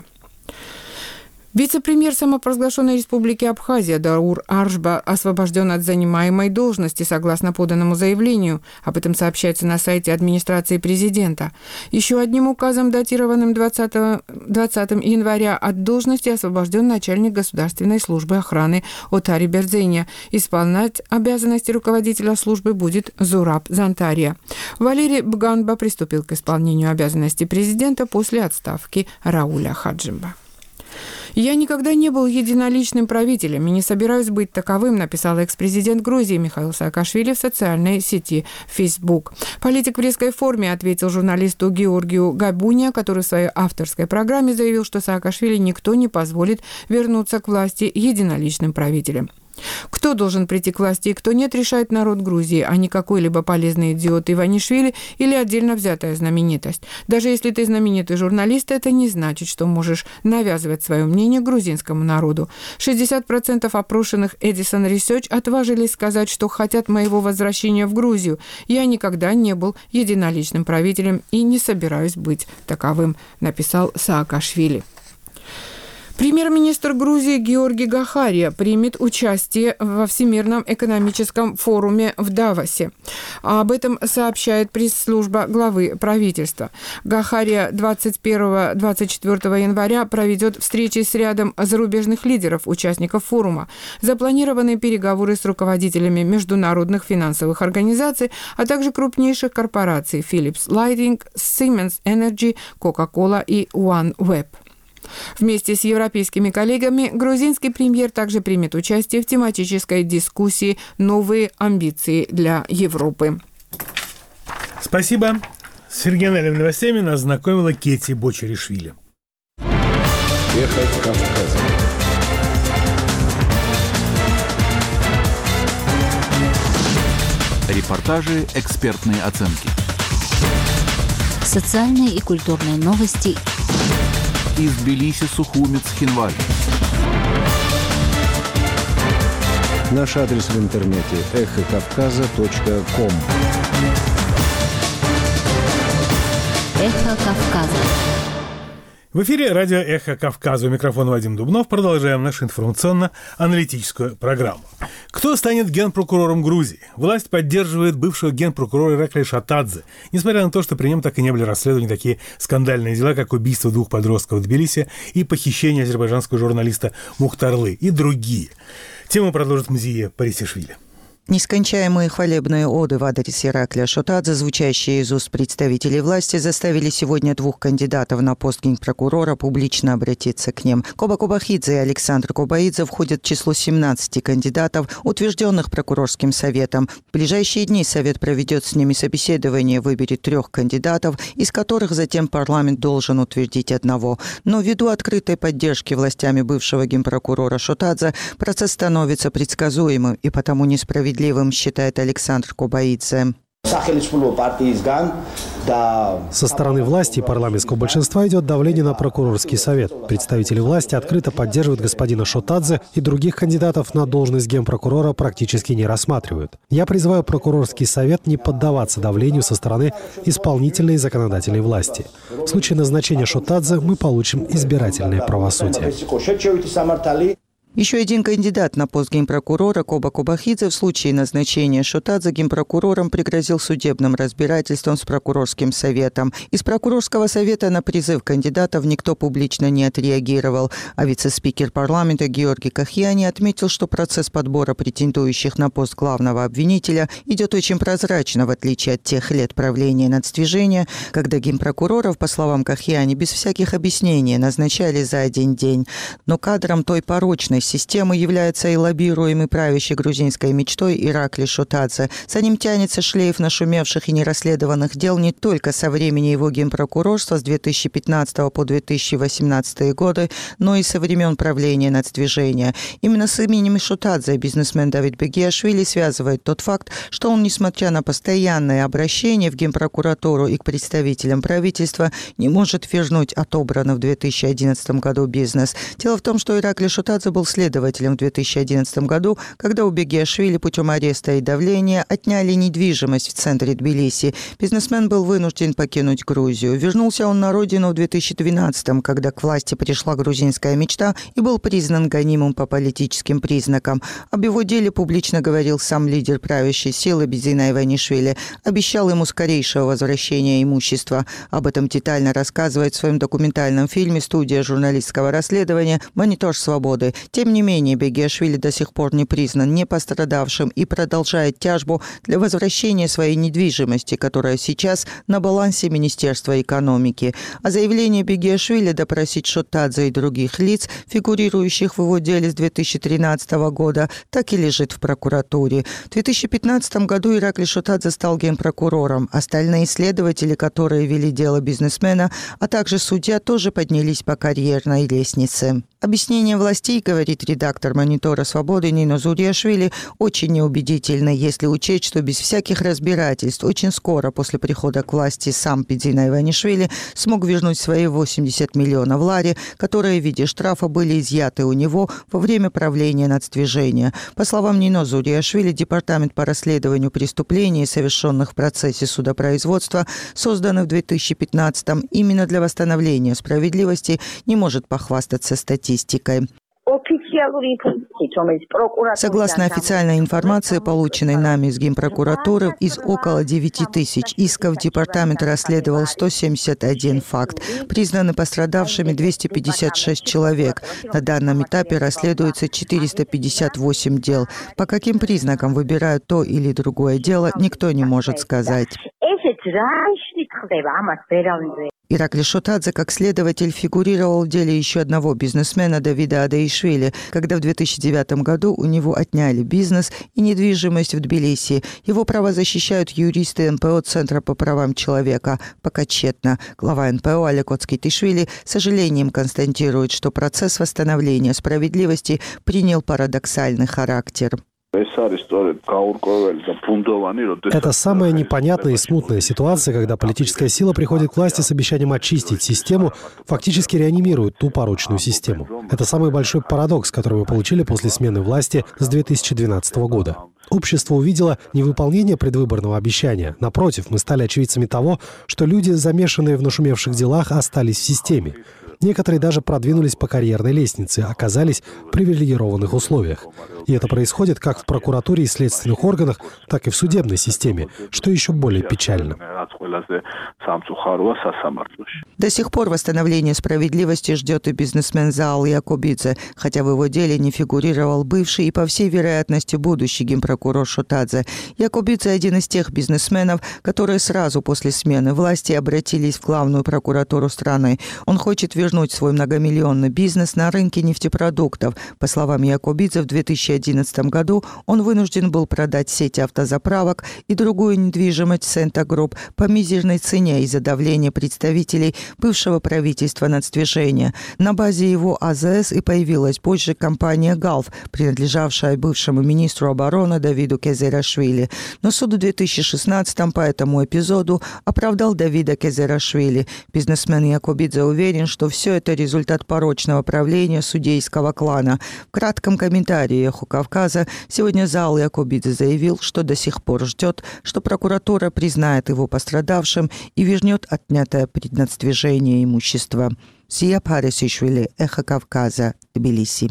Вице-премьер самопровозглашенной республики Абхазия Даур Аршба освобожден от занимаемой должности согласно поданному заявлению. Об этом сообщается на сайте администрации президента. Еще одним указом, датированным двадцатого января, от должности освобожден начальник государственной службы охраны Отари Бердзеня. Исполнять обязанности руководителя службы будет Зураб Зантария. Валерий Бганба приступил к исполнению обязанностей президента после отставки Рауля Хаджимба. «Я никогда не был единоличным правителем и не собираюсь быть таковым», написал экс-президент Грузии Михаил Саакашвили в социальной сети Facebook. Политик в резкой форме ответил журналисту Георгию Габуния, который в своей авторской программе заявил, что Саакашвили никто не позволит вернуться к власти единоличным правителем. Кто должен прийти к власти и кто нет, решает народ Грузии, а не какой-либо полезный идиот Иванишвили или отдельно взятая знаменитость. Даже если ты знаменитый журналист, это не значит, что можешь навязывать свое мнение грузинскому народу. шестьдесят процентов опрошенных Edison Research отважились сказать, что хотят моего возвращения в Грузию. Я никогда не был единоличным правителем и не собираюсь быть таковым, написал Саакашвили. Премьер-министр Грузии Георгий Гахария примет участие во Всемирном экономическом форуме в Давосе. Об этом сообщает пресс-служба главы правительства. Гахария двадцать первого — двадцать четвёртого января проведет встречи с рядом зарубежных лидеров, участников форума. Запланированы переговоры с руководителями международных финансовых организаций, а также крупнейших корпораций Philips Lighting, Siemens Energy, Coca-Cola и OneWeb. Вместе с европейскими коллегами грузинский премьер также примет участие в тематической дискуссии «Новые амбиции для Европы». Спасибо. С региональными новостями нас знакомила Кети Бочаришвили. Эхо Кавказа. Репортажи, экспертные оценки. Социальные и культурные новости. Из Тбилиси, Сухуми, Цхинваль. Наш адрес в интернете эхо кавказа точка ком. Эхо Кавказа. В эфире радио «Эхо Кавказа». У микрофона Вадим Дубнов. Продолжаем нашу информационно-аналитическую программу. Кто станет генпрокурором Грузии? Власть поддерживает бывшего генпрокурора Ираклия Шатадзе, несмотря на то, что при нем так и не были расследованы такие скандальные дела, как убийство двух подростков в Тбилиси и похищение азербайджанского журналиста Мухтарлы и другие. Тему продолжит Мзия Парисишвили. Нескончаемые хвалебные оды в адрес Ираклия Шатадзе, звучащие из уст представителей власти, заставили сегодня двух кандидатов на пост генпрокурора публично обратиться к ним. Коба Кобахидзе и Александр Кобаидзе входят в число семнадцати кандидатов, утвержденных прокурорским советом. В ближайшие дни совет проведет с ними собеседование, выберет трех кандидатов, из которых затем парламент должен утвердить одного. Но ввиду открытой поддержки властями бывшего генпрокурора Шатадзе процесс становится предсказуемым и потому несправедливым, считает Александр Кобаидзе. Со стороны власти и парламентского большинства идет давление на прокурорский совет. Представители власти открыто поддерживают господина Шотадзе и других кандидатов на должность генпрокурора практически не рассматривают. Я призываю прокурорский совет не поддаваться давлению со стороны исполнительной и законодательной власти. В случае назначения Шотадзе мы получим избирательное правосудие. Еще один кандидат на пост генпрокурора Коба Кобахидзе в случае назначения Шотадзе генпрокурором пригрозил судебным разбирательством с прокурорским советом. Из прокурорского совета на призыв кандидатов никто публично не отреагировал, а вице-спикер парламента Георгий Кахьяни отметил, что процесс подбора претендующих на пост главного обвинителя идет очень прозрачно, в отличие от тех лет правления нацдвижения, когда генпрокуроров, по словам Кахьяни, без всяких объяснений назначали за один день. Но кадром той порочной системы является и лоббируемый правящей грузинской мечтой Иракли Шотадзе. За ним тянется шлейф нашумевших и нерасследованных дел не только со времени его генпрокурорства с две тысячи пятнадцатого по две тысячи восемнадцатый годы, но и со времен правления нацдвижения. Именно с именем Шотадзе бизнесмен Давид Бегиашвили связывает тот факт, что он, несмотря на постоянное обращение в генпрокуратуру и к представителям правительства, не может вернуть отобранный в две тысячи одиннадцатом году бизнес. Дело в том, что Иракли Шотадзе был следователем в две тысячи одиннадцатом году, когда у Бегиашвили путем ареста и давления отняли недвижимость в центре Тбилиси. Бизнесмен был вынужден покинуть Грузию. Вернулся он на родину в две тысячи двенадцатом, когда к власти пришла грузинская мечта и был признан гонимым по политическим признакам. Об его деле публично говорил сам лидер правящей силы Бизина Иванишвили. Обещал ему скорейшего возвращения имущества. Об этом детально рассказывает в своем документальном фильме студия журналистского расследования «Монитор свободы». Тем не менее, Бегиашвили до сих пор не признан не пострадавшим и продолжает тяжбу для возвращения своей недвижимости, которая сейчас на балансе Министерства экономики. А заявление Бегиашвили допросить Шотадзе и других лиц, фигурирующих в его деле с две тысячи тринадцатого года, так и лежит в прокуратуре. В две тысячи пятнадцатом году Иракли Шотадзе стал генпрокурором. Остальные следователи, которые вели дело бизнесмена, а также судья, тоже поднялись по карьерной лестнице. Объяснение властей, говорит редактор «Монитора свободы» Нино Зуриашвили, очень неубедительно, если учесть, что без всяких разбирательств очень скоро после прихода к власти сам Бизина Иванишвили смог вернуть свои восемьдесят миллионов лари, которые в виде штрафа были изъяты у него во время правления нацдвижения. По словам Нино Зуриашвили, Департамент по расследованию преступлений, совершенных в процессе судопроизводства, созданный в две тысячи пятнадцатом именно для восстановления справедливости, не может похвастаться статистикой. Согласно официальной информации, полученной нами из Генпрокуратуры, из около девяти тысяч исков департамент расследовал сто семьдесят один факт. Признаны пострадавшими двести пятьдесят шесть человек. На данном этапе расследуется четыреста пятьдесят восемь дел. По каким признакам выбирают то или другое дело, никто не может сказать. Иракли Шотадзе как следователь фигурировал в деле еще одного бизнесмена Давида Адаишвили, когда в две тысячи девятом году у него отняли бизнес и недвижимость в Тбилиси. Его права защищают юристы эн пэ о Центра по правам человека. Пока тщетно. Глава эн пэ о Олег Оцкитишвили с сожалением констатирует, что процесс восстановления справедливости принял парадоксальный характер. Это самая непонятная и смутная ситуация, когда политическая сила приходит к власти с обещанием очистить систему, фактически реанимирует ту порочную систему. Это самый большой парадокс, который мы получили после смены власти с две тысячи двенадцатого года. Общество увидело невыполнение предвыборного обещания. Напротив, мы стали очевидцами того, что люди, замешанные в нашумевших делах, остались в системе. Некоторые даже продвинулись по карьерной лестнице, оказались в привилегированных условиях. И это происходит как в прокуратуре и следственных органах, так и в судебной системе, что еще более печально. До сих пор восстановление справедливости ждет и бизнесмен Заал Якобидзе, хотя в его деле не фигурировал бывший и, по всей вероятности, будущий генпрокурор Шотадзе. Якобидзе – один из тех бизнесменов, которые сразу после смены власти обратились в главную прокуратуру страны. Он хочет вернуть свой многомиллионный бизнес на рынке нефтепродуктов. По словам Якобидзе, в две тысячи одиннадцатом году он вынужден был продать сеть автозаправок и другую недвижимость Сента Групп по мизерной цене из-за давления представителей бывшего правительства нацдвижения. На базе его а зэ эс и появилась позже компания «Галф», принадлежавшая бывшему министру обороны Давиду Кезерашвили. Но суд в две тысячи шестнадцатом по этому эпизоду оправдал Давида Кезерашвили. Бизнесмен Якобидзе уверен, что все это результат порочного правления судейского клана. В кратком комментарии «Эхо Кавказа» сегодня зал Якобидзе заявил, что до сих пор ждет, что прокуратура признает его пострадавшим и вернет отнятое предназначение имущества. Сия Парисишвили, «Эхо Кавказа», Тбилиси.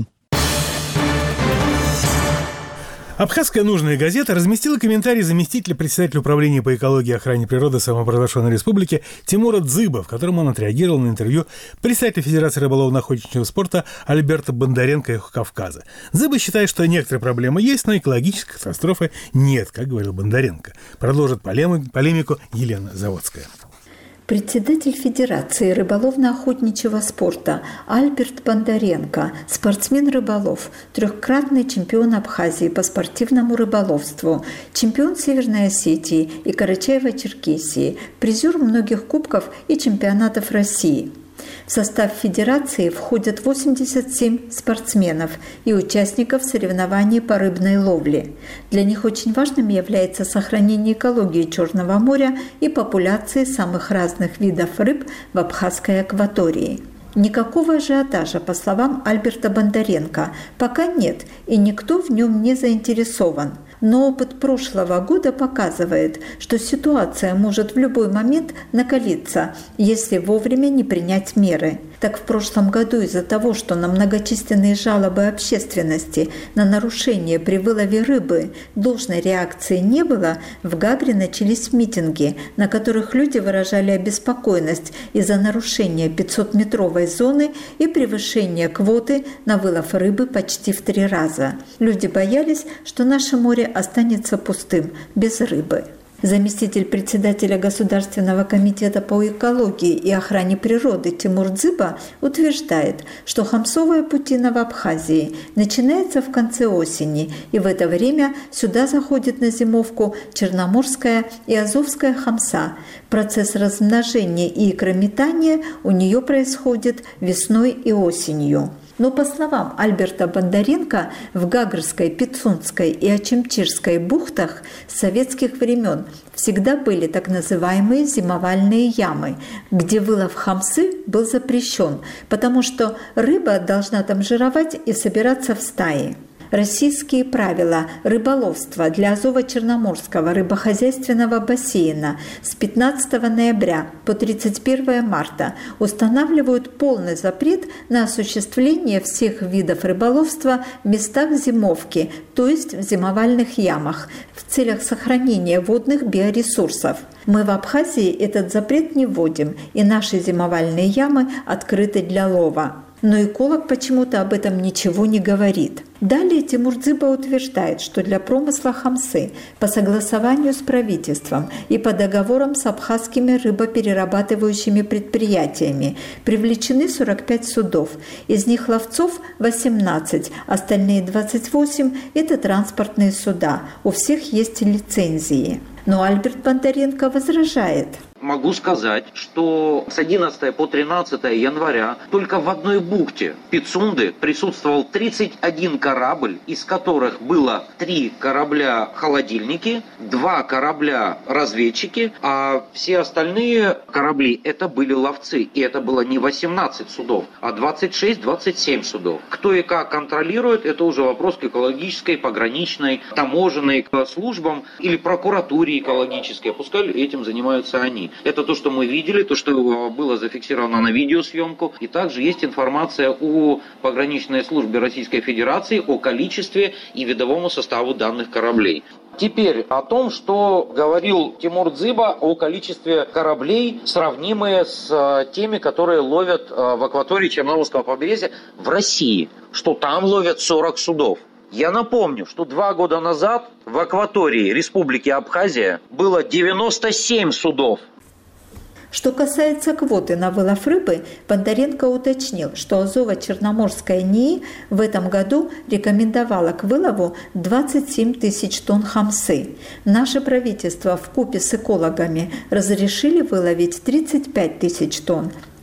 Абхазская нужная газета разместила комментарий заместителя председателя управления по экологии и охране природы самопровозглашенной республики Тимура Дзыба, в котором он отреагировал на интервью председателя Федерации рыболовно-охотничьего спорта Альберта Бондаренко «Эхо Кавказа». Дзыба считает, что некоторые проблемы есть, но экологической катастрофы нет, как говорил Бондаренко. Продолжит полемику Елена Заводская. Председатель Федерации рыболовно-охотничьего спорта Альберт Бондаренко, спортсмен-рыболов, трехкратный чемпион Абхазии по спортивному рыболовству, чемпион Северной Осетии и Карачаево-Черкесии, призер многих кубков и чемпионатов России. В состав федерации входят восемьдесят семь спортсменов и участников соревнований по рыбной ловле. Для них очень важным является сохранение экологии Черного моря и популяции самых разных видов рыб в Абхазской акватории. Никакого ажиотажа, по словам Альберта Бондаренко, пока нет, и никто в нем не заинтересован. Но опыт прошлого года показывает, что ситуация может в любой момент накалиться, если вовремя не принять меры. Так в прошлом году из-за того, что на многочисленные жалобы общественности на нарушение при вылове рыбы должной реакции не было, в Гагре начались митинги, на которых люди выражали обеспокоенность из-за нарушения пятисотметровой зоны и превышения квоты на вылов рыбы почти в три раза. Люди боялись, что наше море останется пустым, без рыбы. Заместитель председателя Государственного комитета по экологии и охране природы Тимур Дзыба утверждает, что хамсовая путина в Абхазии начинается в конце осени, и в это время сюда заходит на зимовку черноморская и азовская хамса. Процесс размножения и икрометания у нее происходит весной и осенью. Но, по словам Альберта Бондаренко, в Гагрской, Пицунской и Очимчирской бухтах с советских времен всегда были так называемые зимовальные ямы, где вылов хамсы был запрещен, потому что рыба должна там жировать и собираться в стаи. Российские правила рыболовства для Азово-Черноморского рыбохозяйственного бассейна с пятнадцатого ноября по тридцать первое марта устанавливают полный запрет на осуществление всех видов рыболовства в местах зимовки, то есть в зимовальных ямах, в целях сохранения водных биоресурсов. Мы в Абхазии этот запрет не вводим, и наши зимовальные ямы открыты для лова. Но эколог почему-то об этом ничего не говорит. Далее Тимур Дзыба утверждает, что для промысла хамсы по согласованию с правительством и по договорам с абхазскими рыбоперерабатывающими предприятиями привлечены сорок пять судов. Из них ловцов восемнадцать, остальные двадцать восемь – это транспортные суда. У всех есть лицензии. Но Альберт Бондаренко возражает. Могу сказать, что с одиннадцатого по тринадцатое января только в одной бухте Пицунды присутствовал тридцать один корабль, из которых было три корабля-холодильники, два корабля-разведчики, а все остальные корабли это были ловцы. И это было не восемнадцать судов, а двадцать шесть - двадцать семь судов. Кто и как контролирует, это уже вопрос к экологической, пограничной, таможенной службам или прокуратуре экологической. Пускай этим занимаются они. Это то, что мы видели, то, что было зафиксировано на видеосъемку. И также есть информация о пограничной службе Российской Федерации о количестве и видовому составу данных кораблей. Теперь о том, что говорил Тимур Дзыба о количестве кораблей, сравнимые с теми, которые ловят в акватории Черноморского побережья в России, что там ловят сорок судов. Я напомню, что два года назад в акватории Республики Абхазия было девяносто семь судов. Что касается квоты на вылов рыбы, Бондаренко уточнил, что Азово-Черноморская НИИ в этом году рекомендовала к вылову двадцать семь тысяч тонн хамсы. Наше правительство вкупе с экологами разрешили выловить тридцать пять тысяч тонн.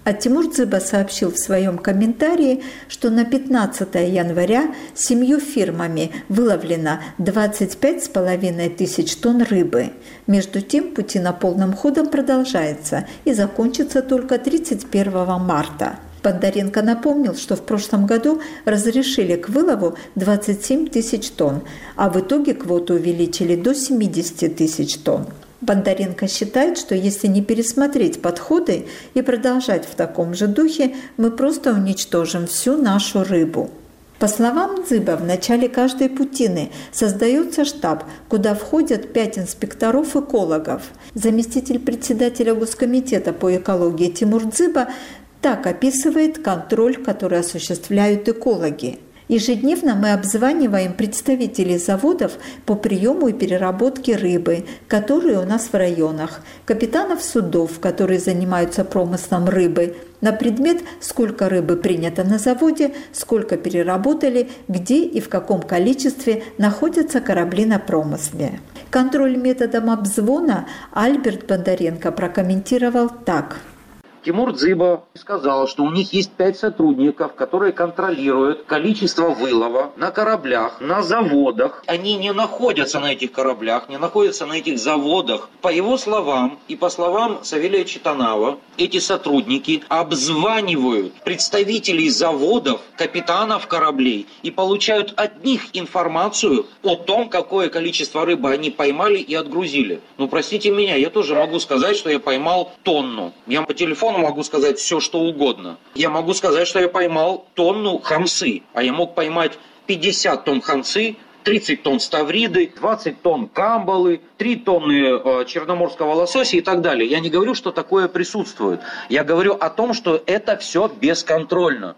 А Тимур Дзыба сообщил в своем комментарии, что на пятнадцатое января семью фирмами выловлено двадцать пять с половиной тысяч тонн рыбы. Между тем, путина полным ходом продолжается и закончится только тридцать первого марта. Бондаренко напомнил, что в прошлом году разрешили к вылову двадцать семь тысяч тонн, а в итоге квоту увеличили до семьдесят тысяч тонн. Бондаренко считает, что если не пересмотреть подходы и продолжать в таком же духе, мы просто уничтожим всю нашу рыбу. По словам Дзыба, в начале каждой путины создается штаб, куда входят пять инспекторов-экологов. Заместитель председателя Госкомитета по экологии Тимур Дзыба так описывает контроль, который осуществляют экологи. Ежедневно мы обзваниваем представителей заводов по приему и переработке рыбы, которые у нас в районах, капитанов судов, которые занимаются промыслом рыбы, на предмет, сколько рыбы принято на заводе, сколько переработали, где и в каком количестве находятся корабли на промысле. Контроль методом обзвона Альберт Бондаренко прокомментировал так. Тимур Дзыба сказал, что у них есть пять сотрудников, которые контролируют количество вылова на кораблях, на заводах. Они не находятся на этих кораблях, не находятся на этих заводах. По его словам и по словам Савелия Читанава, эти сотрудники обзванивают представителей заводов, капитанов кораблей и получают от них информацию о том, какое количество рыбы они поймали и отгрузили. Ну, простите меня, я тоже могу сказать, что я поймал тонну. Я по телефону могу сказать все, что угодно. Я могу сказать, что я поймал тонну хамсы, а я мог поймать пятьдесят тонн хамсы, тридцать тонн ставриды, двадцать тонн камбалы, три тонны э, черноморского лосося и так далее. Я не говорю, что такое присутствует. Я говорю о том, что это все бесконтрольно.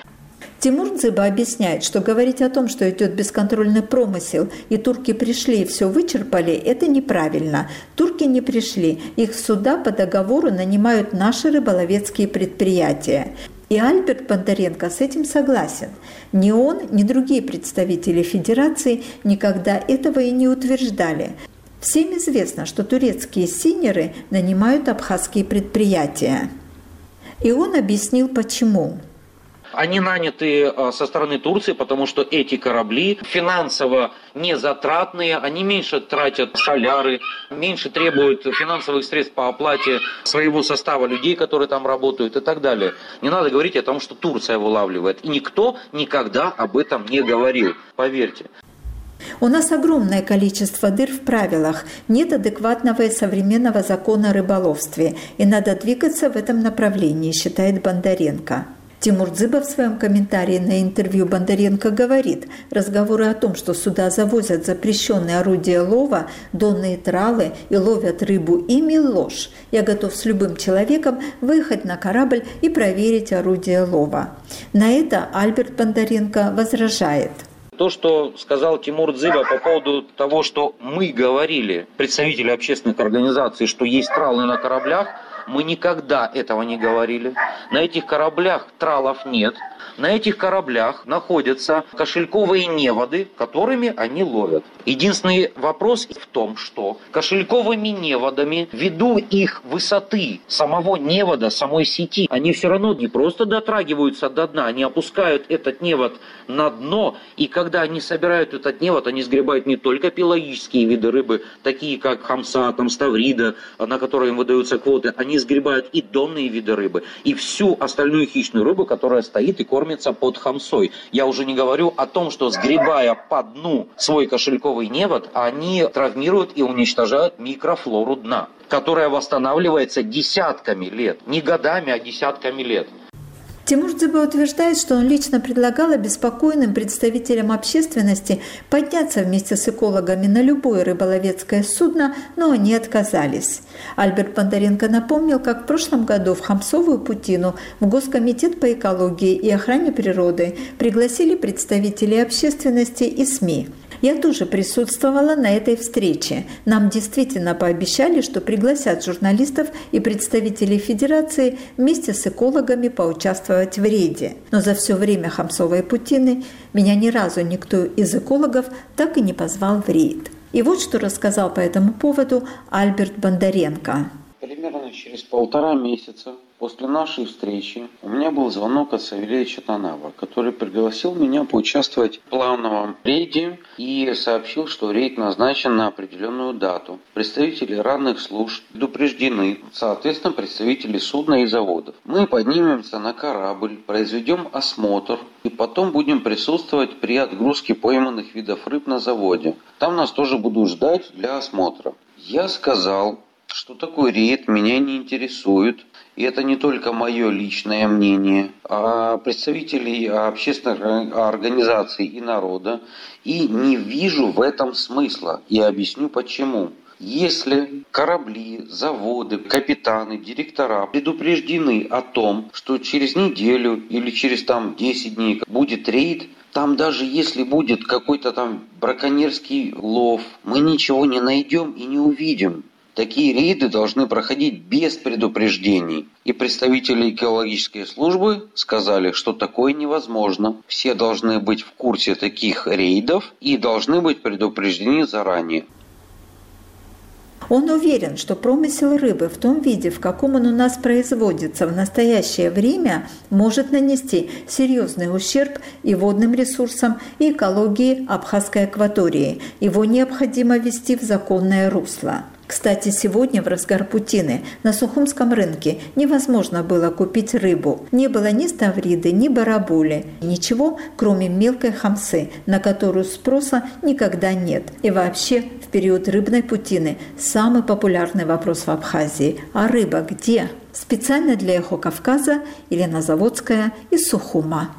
Тимур Дзыба объясняет, что говорить о том, что идет бесконтрольный промысел, и турки пришли и все вычерпали, это неправильно. Турки не пришли, их суда по договору нанимают наши рыболовецкие предприятия. И Альберт Бондаренко с этим согласен. Ни он, ни другие представители Федерации никогда этого и не утверждали. Всем известно, что турецкие синеры нанимают абхазские предприятия. И он объяснил, почему. Они наняты со стороны Турции, потому что эти корабли финансово незатратные, они меньше тратят соляры, меньше требуют финансовых средств по оплате своего состава людей, которые там работают и так далее. Не надо говорить о том, что Турция вылавливает. И никто никогда об этом не говорил, поверьте. У нас огромное количество дыр в правилах, нет адекватного и современного закона о рыболовстве, и надо двигаться в этом направлении, считает Бондаренко. Тимур Дзыба в своем комментарии на интервью Бондаренко говорит, разговоры о том, что суда завозят запрещенные орудия лова, донные тралы и ловят рыбу ими, ложь. Я готов с любым человеком выехать на корабль и проверить орудие лова. На это Альберт Бондаренко возражает. То, что сказал Тимур Дзыба по поводу того, что мы говорили, представители общественных организаций, что есть тралы на кораблях, мы никогда этого не говорили. На этих кораблях тралов нет. На этих кораблях находятся кошельковые неводы, которыми они ловят. Единственный вопрос в том, что кошельковыми неводами, ввиду их высоты самого невода, самой сети, они все равно не просто дотрагиваются до дна, они опускают этот невод на дно, и когда они собирают этот невод, они сгребают не только пелагические виды рыбы, такие как хамса, там, ставрида, на которые им выдаются квоты, они сгребают и донные виды рыбы, и всю остальную хищную рыбу, которая стоит и кормится под хамсой. Я уже не говорю о том, что сгребая по дну свой кошельковый невод, они травмируют и уничтожают микрофлору дна, которая восстанавливается десятками лет, не годами, а десятками лет. Тимур Дзыба утверждает, что он лично предлагал обеспокоенным представителям общественности подняться вместе с экологами на любое рыболовецкое судно, но они отказались. Альберт Бондаренко напомнил, как в прошлом году в Хамсовую путину в Госкомитет по экологии и охране природы пригласили представителей общественности и СМИ. Я тоже присутствовала на этой встрече. Нам действительно пообещали, что пригласят журналистов и представителей Федерации вместе с экологами поучаствовать в рейде. Но за все время Хамсовой путины меня ни разу никто из экологов так и не позвал в рейд. И вот что рассказал по этому поводу Альберт Бондаренко. Примерно через полтора месяца После нашей встречи у меня был звонок от Савельевича Танава, который пригласил меня поучаствовать в плановом рейде и сообщил, что рейд назначен на определенную дату. Представители разных служб предупреждены, соответственно, представители судна и заводов. Мы поднимемся на корабль, произведем осмотр и потом будем присутствовать при отгрузке пойманных видов рыб на заводе. Там нас тоже будут ждать для осмотра. Я сказал, что такой рейд меня не интересует. И это не только мое личное мнение, а представителей общественных организаций и народа. И не вижу в этом смысла. И объясню почему. Если корабли, заводы, капитаны, директора предупреждены о том, что через неделю или через там десять дней будет рейд, там даже если будет какой-то там браконьерский лов, мы ничего не найдем и не увидим. Такие рейды должны проходить без предупреждений. И представители экологической службы сказали, что такое невозможно. Все должны быть в курсе таких рейдов и должны быть предупреждены заранее. Он уверен, что промысел рыбы в том виде, в каком он у нас производится в настоящее время, может нанести серьезный ущерб и водным ресурсам, и экологии Абхазской акватории. Его необходимо ввести в законное русло. Кстати, сегодня в разгар путины на Сухумском рынке невозможно было купить рыбу. Не было ни ставриды, ни барабули. Ничего, кроме мелкой хамсы, на которую спроса никогда нет. И вообще, в период рыбной путины самый популярный вопрос в Абхазии – а рыба где? Специально для «Эхо Кавказа» Елена Заводская из Сухума.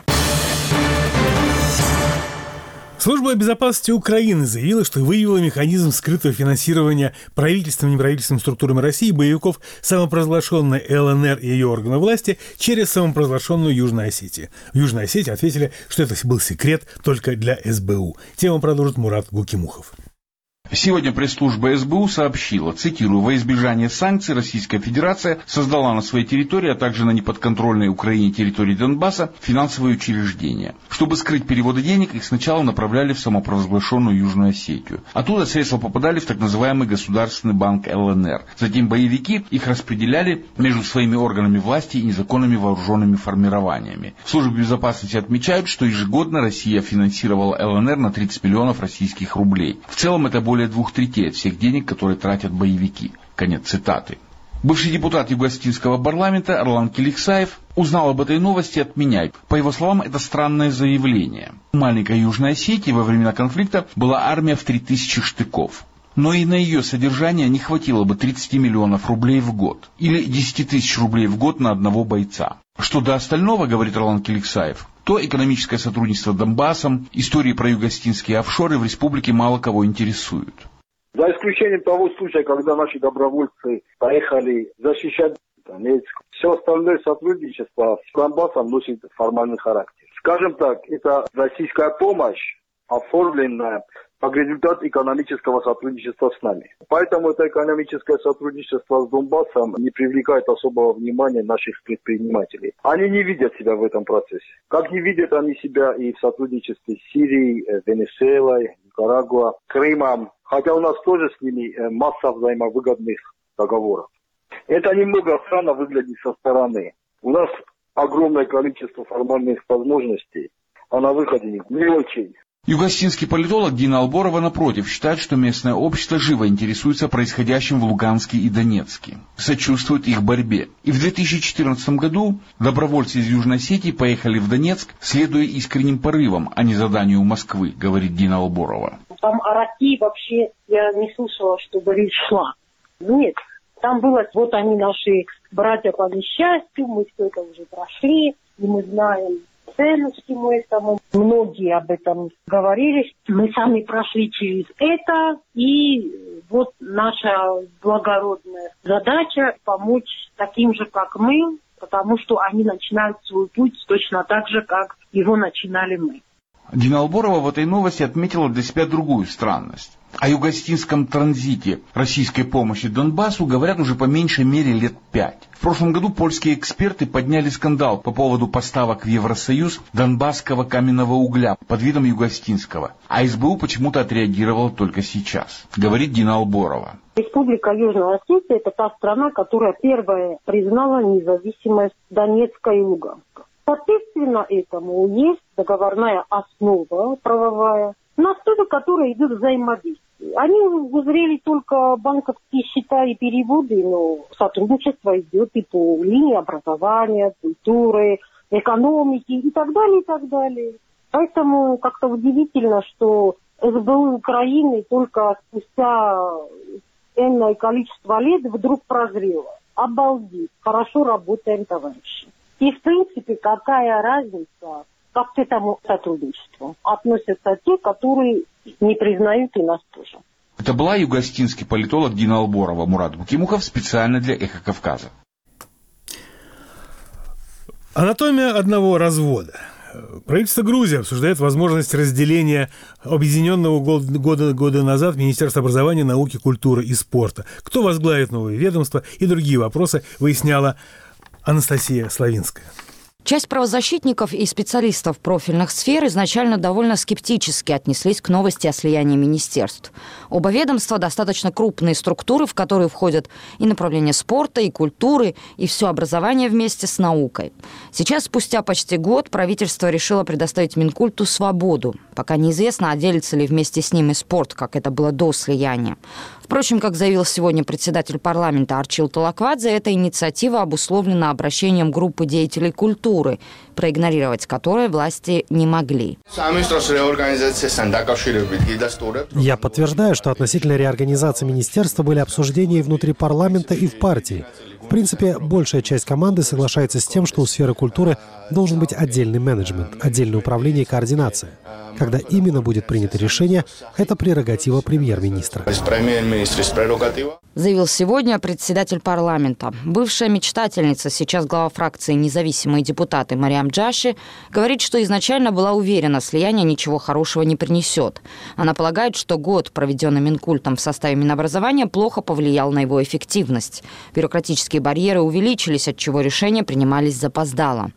Служба безопасности Украины заявила, что выявила механизм скрытого финансирования правительством и неправительственными структурами России боевиков самопровозглашенной ЛНР и ее органов власти через самопровозглашенную Южную Осетию. В Южной Осетии ответили, что это был секрет только для эс бэ у. Тему продолжит Мурат Гукимухов. Сегодня пресс-служба эс бэ у сообщила, цитирую, «Во избежание санкций Российская Федерация создала на своей территории, а также на неподконтрольной Украине территории Донбасса финансовые учреждения. Чтобы скрыть переводы денег, их сначала направляли в самопровозглашенную Южную Осетию. Оттуда средства попадали в так называемый Государственный банк эл эн эр. Затем боевики их распределяли между своими органами власти и незаконными вооруженными формированиями. В службе безопасности отмечают, что ежегодно Россия финансировала эл эн эр на тридцать миллионов российских рублей. В целом это более более двух третей от всех денег, которые тратят боевики». Конец цитаты. Бывший депутат Юго-Осетинского парламента Орлан Келиксаев узнал об этой новости от меня. По его словам, это странное заявление. В маленькой Южной Осетии во времена конфликта была армия в три тысячи штыков. Но и на ее содержание не хватило бы тридцати миллионов рублей в год. Или десяти тысяч рублей в год на одного бойца. Что до остального, говорит Орлан Келиксаев, то экономическое сотрудничество с Донбассом, истории про юго-осетинские офшоры в республике мало кого интересуют. За исключением того случая, когда наши добровольцы поехали защищать Донецк, все остальное сотрудничество с Донбассом носит формальный характер. Скажем так, это российская помощь, оформленная как результат экономического сотрудничества с нами. Поэтому это экономическое сотрудничество с Донбассом не привлекает особого внимания наших предпринимателей. Они не видят себя в этом процессе. Как не видят они себя и в сотрудничестве с Сирией, Венесуэлой, Никарагуа, Крымом. Хотя у нас тоже с ними масса взаимовыгодных договоров. Это немного странно выглядит со стороны. У нас огромное количество формальных возможностей, а на выходе не очень. Юго-осетинский политолог Дина Алборова, напротив, считает, что местное общество живо интересуется происходящим в Луганске и Донецке, сочувствует их борьбе. И в две тысячи четырнадцатом году добровольцы из Южной Осетии поехали в Донецк, следуя искренним порывам, а не заданию Москвы, говорит Дина Алборова. Там о России вообще я не слышала, чтобы речь шла. Нет, там было, вот они наши братья по несчастью, мы все это уже прошли, и мы знаем ценности мы этому. Многие об этом говорили. Мы сами прошли через это, и вот наша благородная задача помочь таким же, как мы, потому что они начинают свой путь точно так же, как его начинали мы. Дина Алборова в этой новости отметила для себя другую странность. О юго-осетинском транзите российской помощи Донбассу говорят уже по меньшей мере лет пять. В прошлом году польские эксперты подняли скандал по поводу поставок в Евросоюз донбасского каменного угля под видом юго-осетинского. А эс бэ у почему-то отреагировала только сейчас, говорит Дина Алборова. Республика Южная Осетия – это та страна, которая первая признала независимость Донецка и Луганска. Соответственно, этому есть договорная основа правовая, на основе которой идет взаимодействие. Они узрели только банковские счета и переводы, но сотрудничество идет и по линии образования, культуры, экономики и так далее, и так далее. Поэтому как-то удивительно, что эс бэ у Украины только спустя энное количество лет вдруг прозрело. Обалдеть, хорошо работаем, товарищи. И в принципе, какая разница, как к этому сотрудничеству относятся те, которые не признают и нас тоже. Это была юго-осетинский политолог Дина Алборова. Мурат Букимухов специально для «Эхо Кавказа». Анатомия одного развода. Правительство Грузии обсуждает возможность разделения объединенного года, года назад Министерства образования, науки, культуры и спорта. Кто возглавит новое ведомство и другие вопросы выясняла Анастасия Славинская. Часть правозащитников и специалистов профильных сфер изначально довольно скептически отнеслись к новости о слиянии министерств. Оба ведомства достаточно крупные структуры, в которые входят и направление спорта, и культуры, и все образование вместе с наукой. Сейчас, спустя почти год, правительство решило предоставить Минкульту свободу. Пока неизвестно, отделится ли вместе с ним и спорт, как это было до слияния. Впрочем, как заявил сегодня председатель парламента Арчил Талаквадзе, эта инициатива обусловлена обращением группы деятелей культуры, проигнорировать которое власти не могли. Я подтверждаю, что относительно реорганизации министерства были обсуждения и внутри парламента, и в партии. В принципе, большая часть команды соглашается с тем, что у сферы культуры должен быть отдельный менеджмент, отдельное управление и координация. Когда именно будет принято решение, это прерогатива премьер-министра. Заявил сегодня председатель парламента. Бывшая мечтательница, сейчас глава фракции «Независимые депутаты» Мариам Джаши, говорит, что изначально была уверена, слияние ничего хорошего не принесет. Она полагает, что год, проведенный Минкультом в составе Минобразования, плохо повлиял на его эффективность. Бюрократические барьеры увеличились, отчего решения принимались запоздало.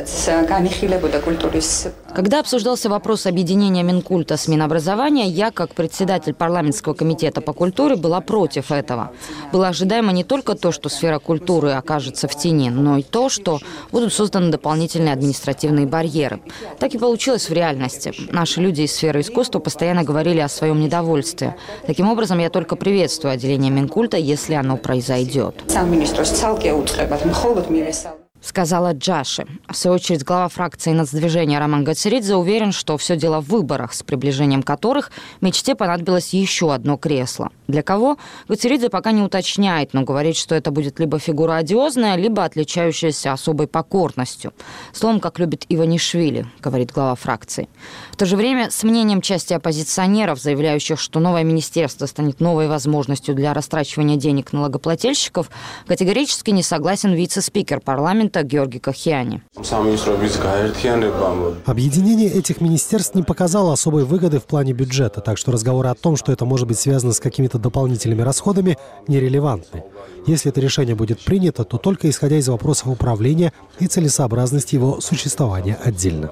Когда обсуждался вопрос объединения Минкульта с Минобразования, я, как председатель парламентского комитета по культуре, была против этого. Было ожидаемо не только то, что сфера культуры окажется в тени, но и то, что будут созданы дополнительные административные барьеры. Так и получилось в реальности. Наши люди из сферы искусства постоянно говорили о своем недовольстве. Таким образом, я только приветствую отделение Минкульта, если оно произойдет. Сказала Джаши. В свою очередь, глава фракции нацдвижения Роман Гацеридзе уверен, что все дело в выборах, с приближением которых мечте понадобилось еще одно кресло. Для кого? Гацеридзе пока не уточняет, но говорит, что это будет либо фигура одиозная, либо отличающаяся особой покорностью. Словом, как любит Иванишвили, говорит глава фракции. В то же время, с мнением части оппозиционеров, заявляющих, что новое министерство станет новой возможностью для растрачивания денег налогоплательщиков, категорически не согласен вице-спикер парламента Георгий Кахиани. Объединение этих министерств не показало особой выгоды в плане бюджета, так что разговоры о том, что это может быть связано с какими-то дополнительными расходами, нерелевантны. Если это решение будет принято, то только исходя из вопросов управления и целесообразности его существования отдельно.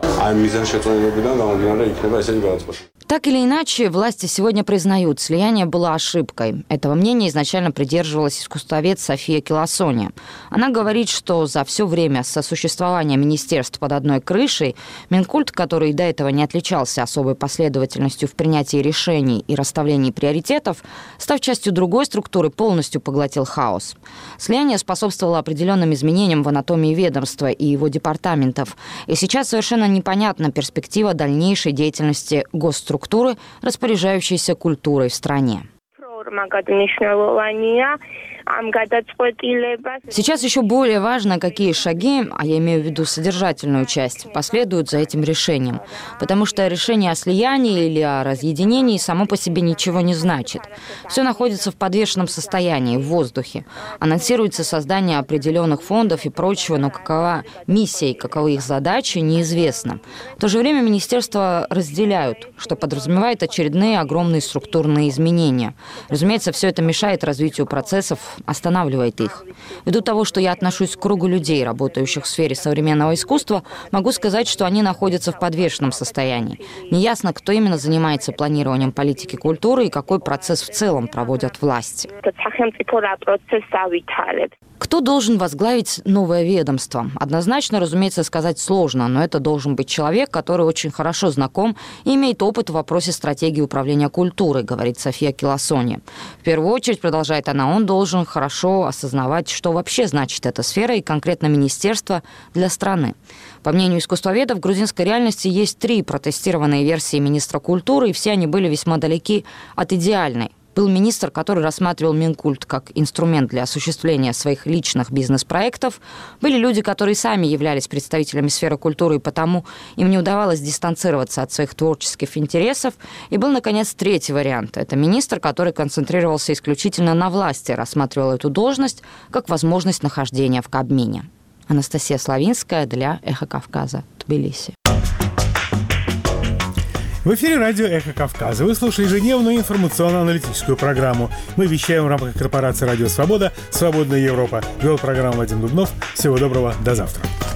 Так или иначе, власти сегодня признают, слияние было ошибкой. Этого мнения изначально придерживалась искусствовед София Килосони. Она говорит, что за все время сосуществования министерств под одной крышей Минкульт, который до этого не отличался особой последовательностью в принятии решений и расставлении приоритетов, став частью другой структуры, полностью поглотил хаос. Слияние способствовало определенным изменениям в анатомии ведомства и его департаментов. И сейчас совершенно непонятна перспектива дальнейшей деятельности госструктуры, распоряжающейся культурой в стране. Сейчас еще более важно, какие шаги, а я имею в виду содержательную часть, последуют за этим решением. Потому что решение о слиянии или о разъединении само по себе ничего не значит. Все находится в подвешенном состоянии, в воздухе. Анонсируется создание определенных фондов и прочего, но какова миссия и каковы их задачи, неизвестно. В то же время министерства разделяют, что подразумевает очередные огромные структурные изменения. Разумеется, все это мешает развитию процессов, останавливает их. Ввиду того, что я отношусь к кругу людей, работающих в сфере современного искусства, могу сказать, что они находятся в подвешенном состоянии. Неясно, кто именно занимается планированием политики культуры и какой процесс в целом проводят власти. Кто должен возглавить новое ведомство? Однозначно, разумеется, сказать сложно, но это должен быть человек, который очень хорошо знаком и имеет опыт в вопросе стратегии управления культурой, говорит София Киласони. В первую очередь, продолжает она, он должен хорошо осознавать, что вообще значит эта сфера и конкретно министерство для страны. По мнению искусствоведов, в грузинской реальности есть три протестированные версии министра культуры, и все они были весьма далеки от идеальной. Был министр, который рассматривал Минкульт как инструмент для осуществления своих личных бизнес-проектов. Были люди, которые сами являлись представителями сферы культуры, и потому им не удавалось дистанцироваться от своих творческих интересов. И был, наконец, третий вариант. Это министр, который концентрировался исключительно на власти, рассматривал эту должность как возможность нахождения в Кабмине. Анастасия Славинская для «Эхо Кавказа», Тбилиси. В эфире радио «Эхо Кавказа». Вы слушали ежедневную информационно-аналитическую программу. Мы вещаем в рамках корпорации «Радио Свобода», «Свободная Европа». Вел программу Вадим Дубнов. Всего доброго. До завтра.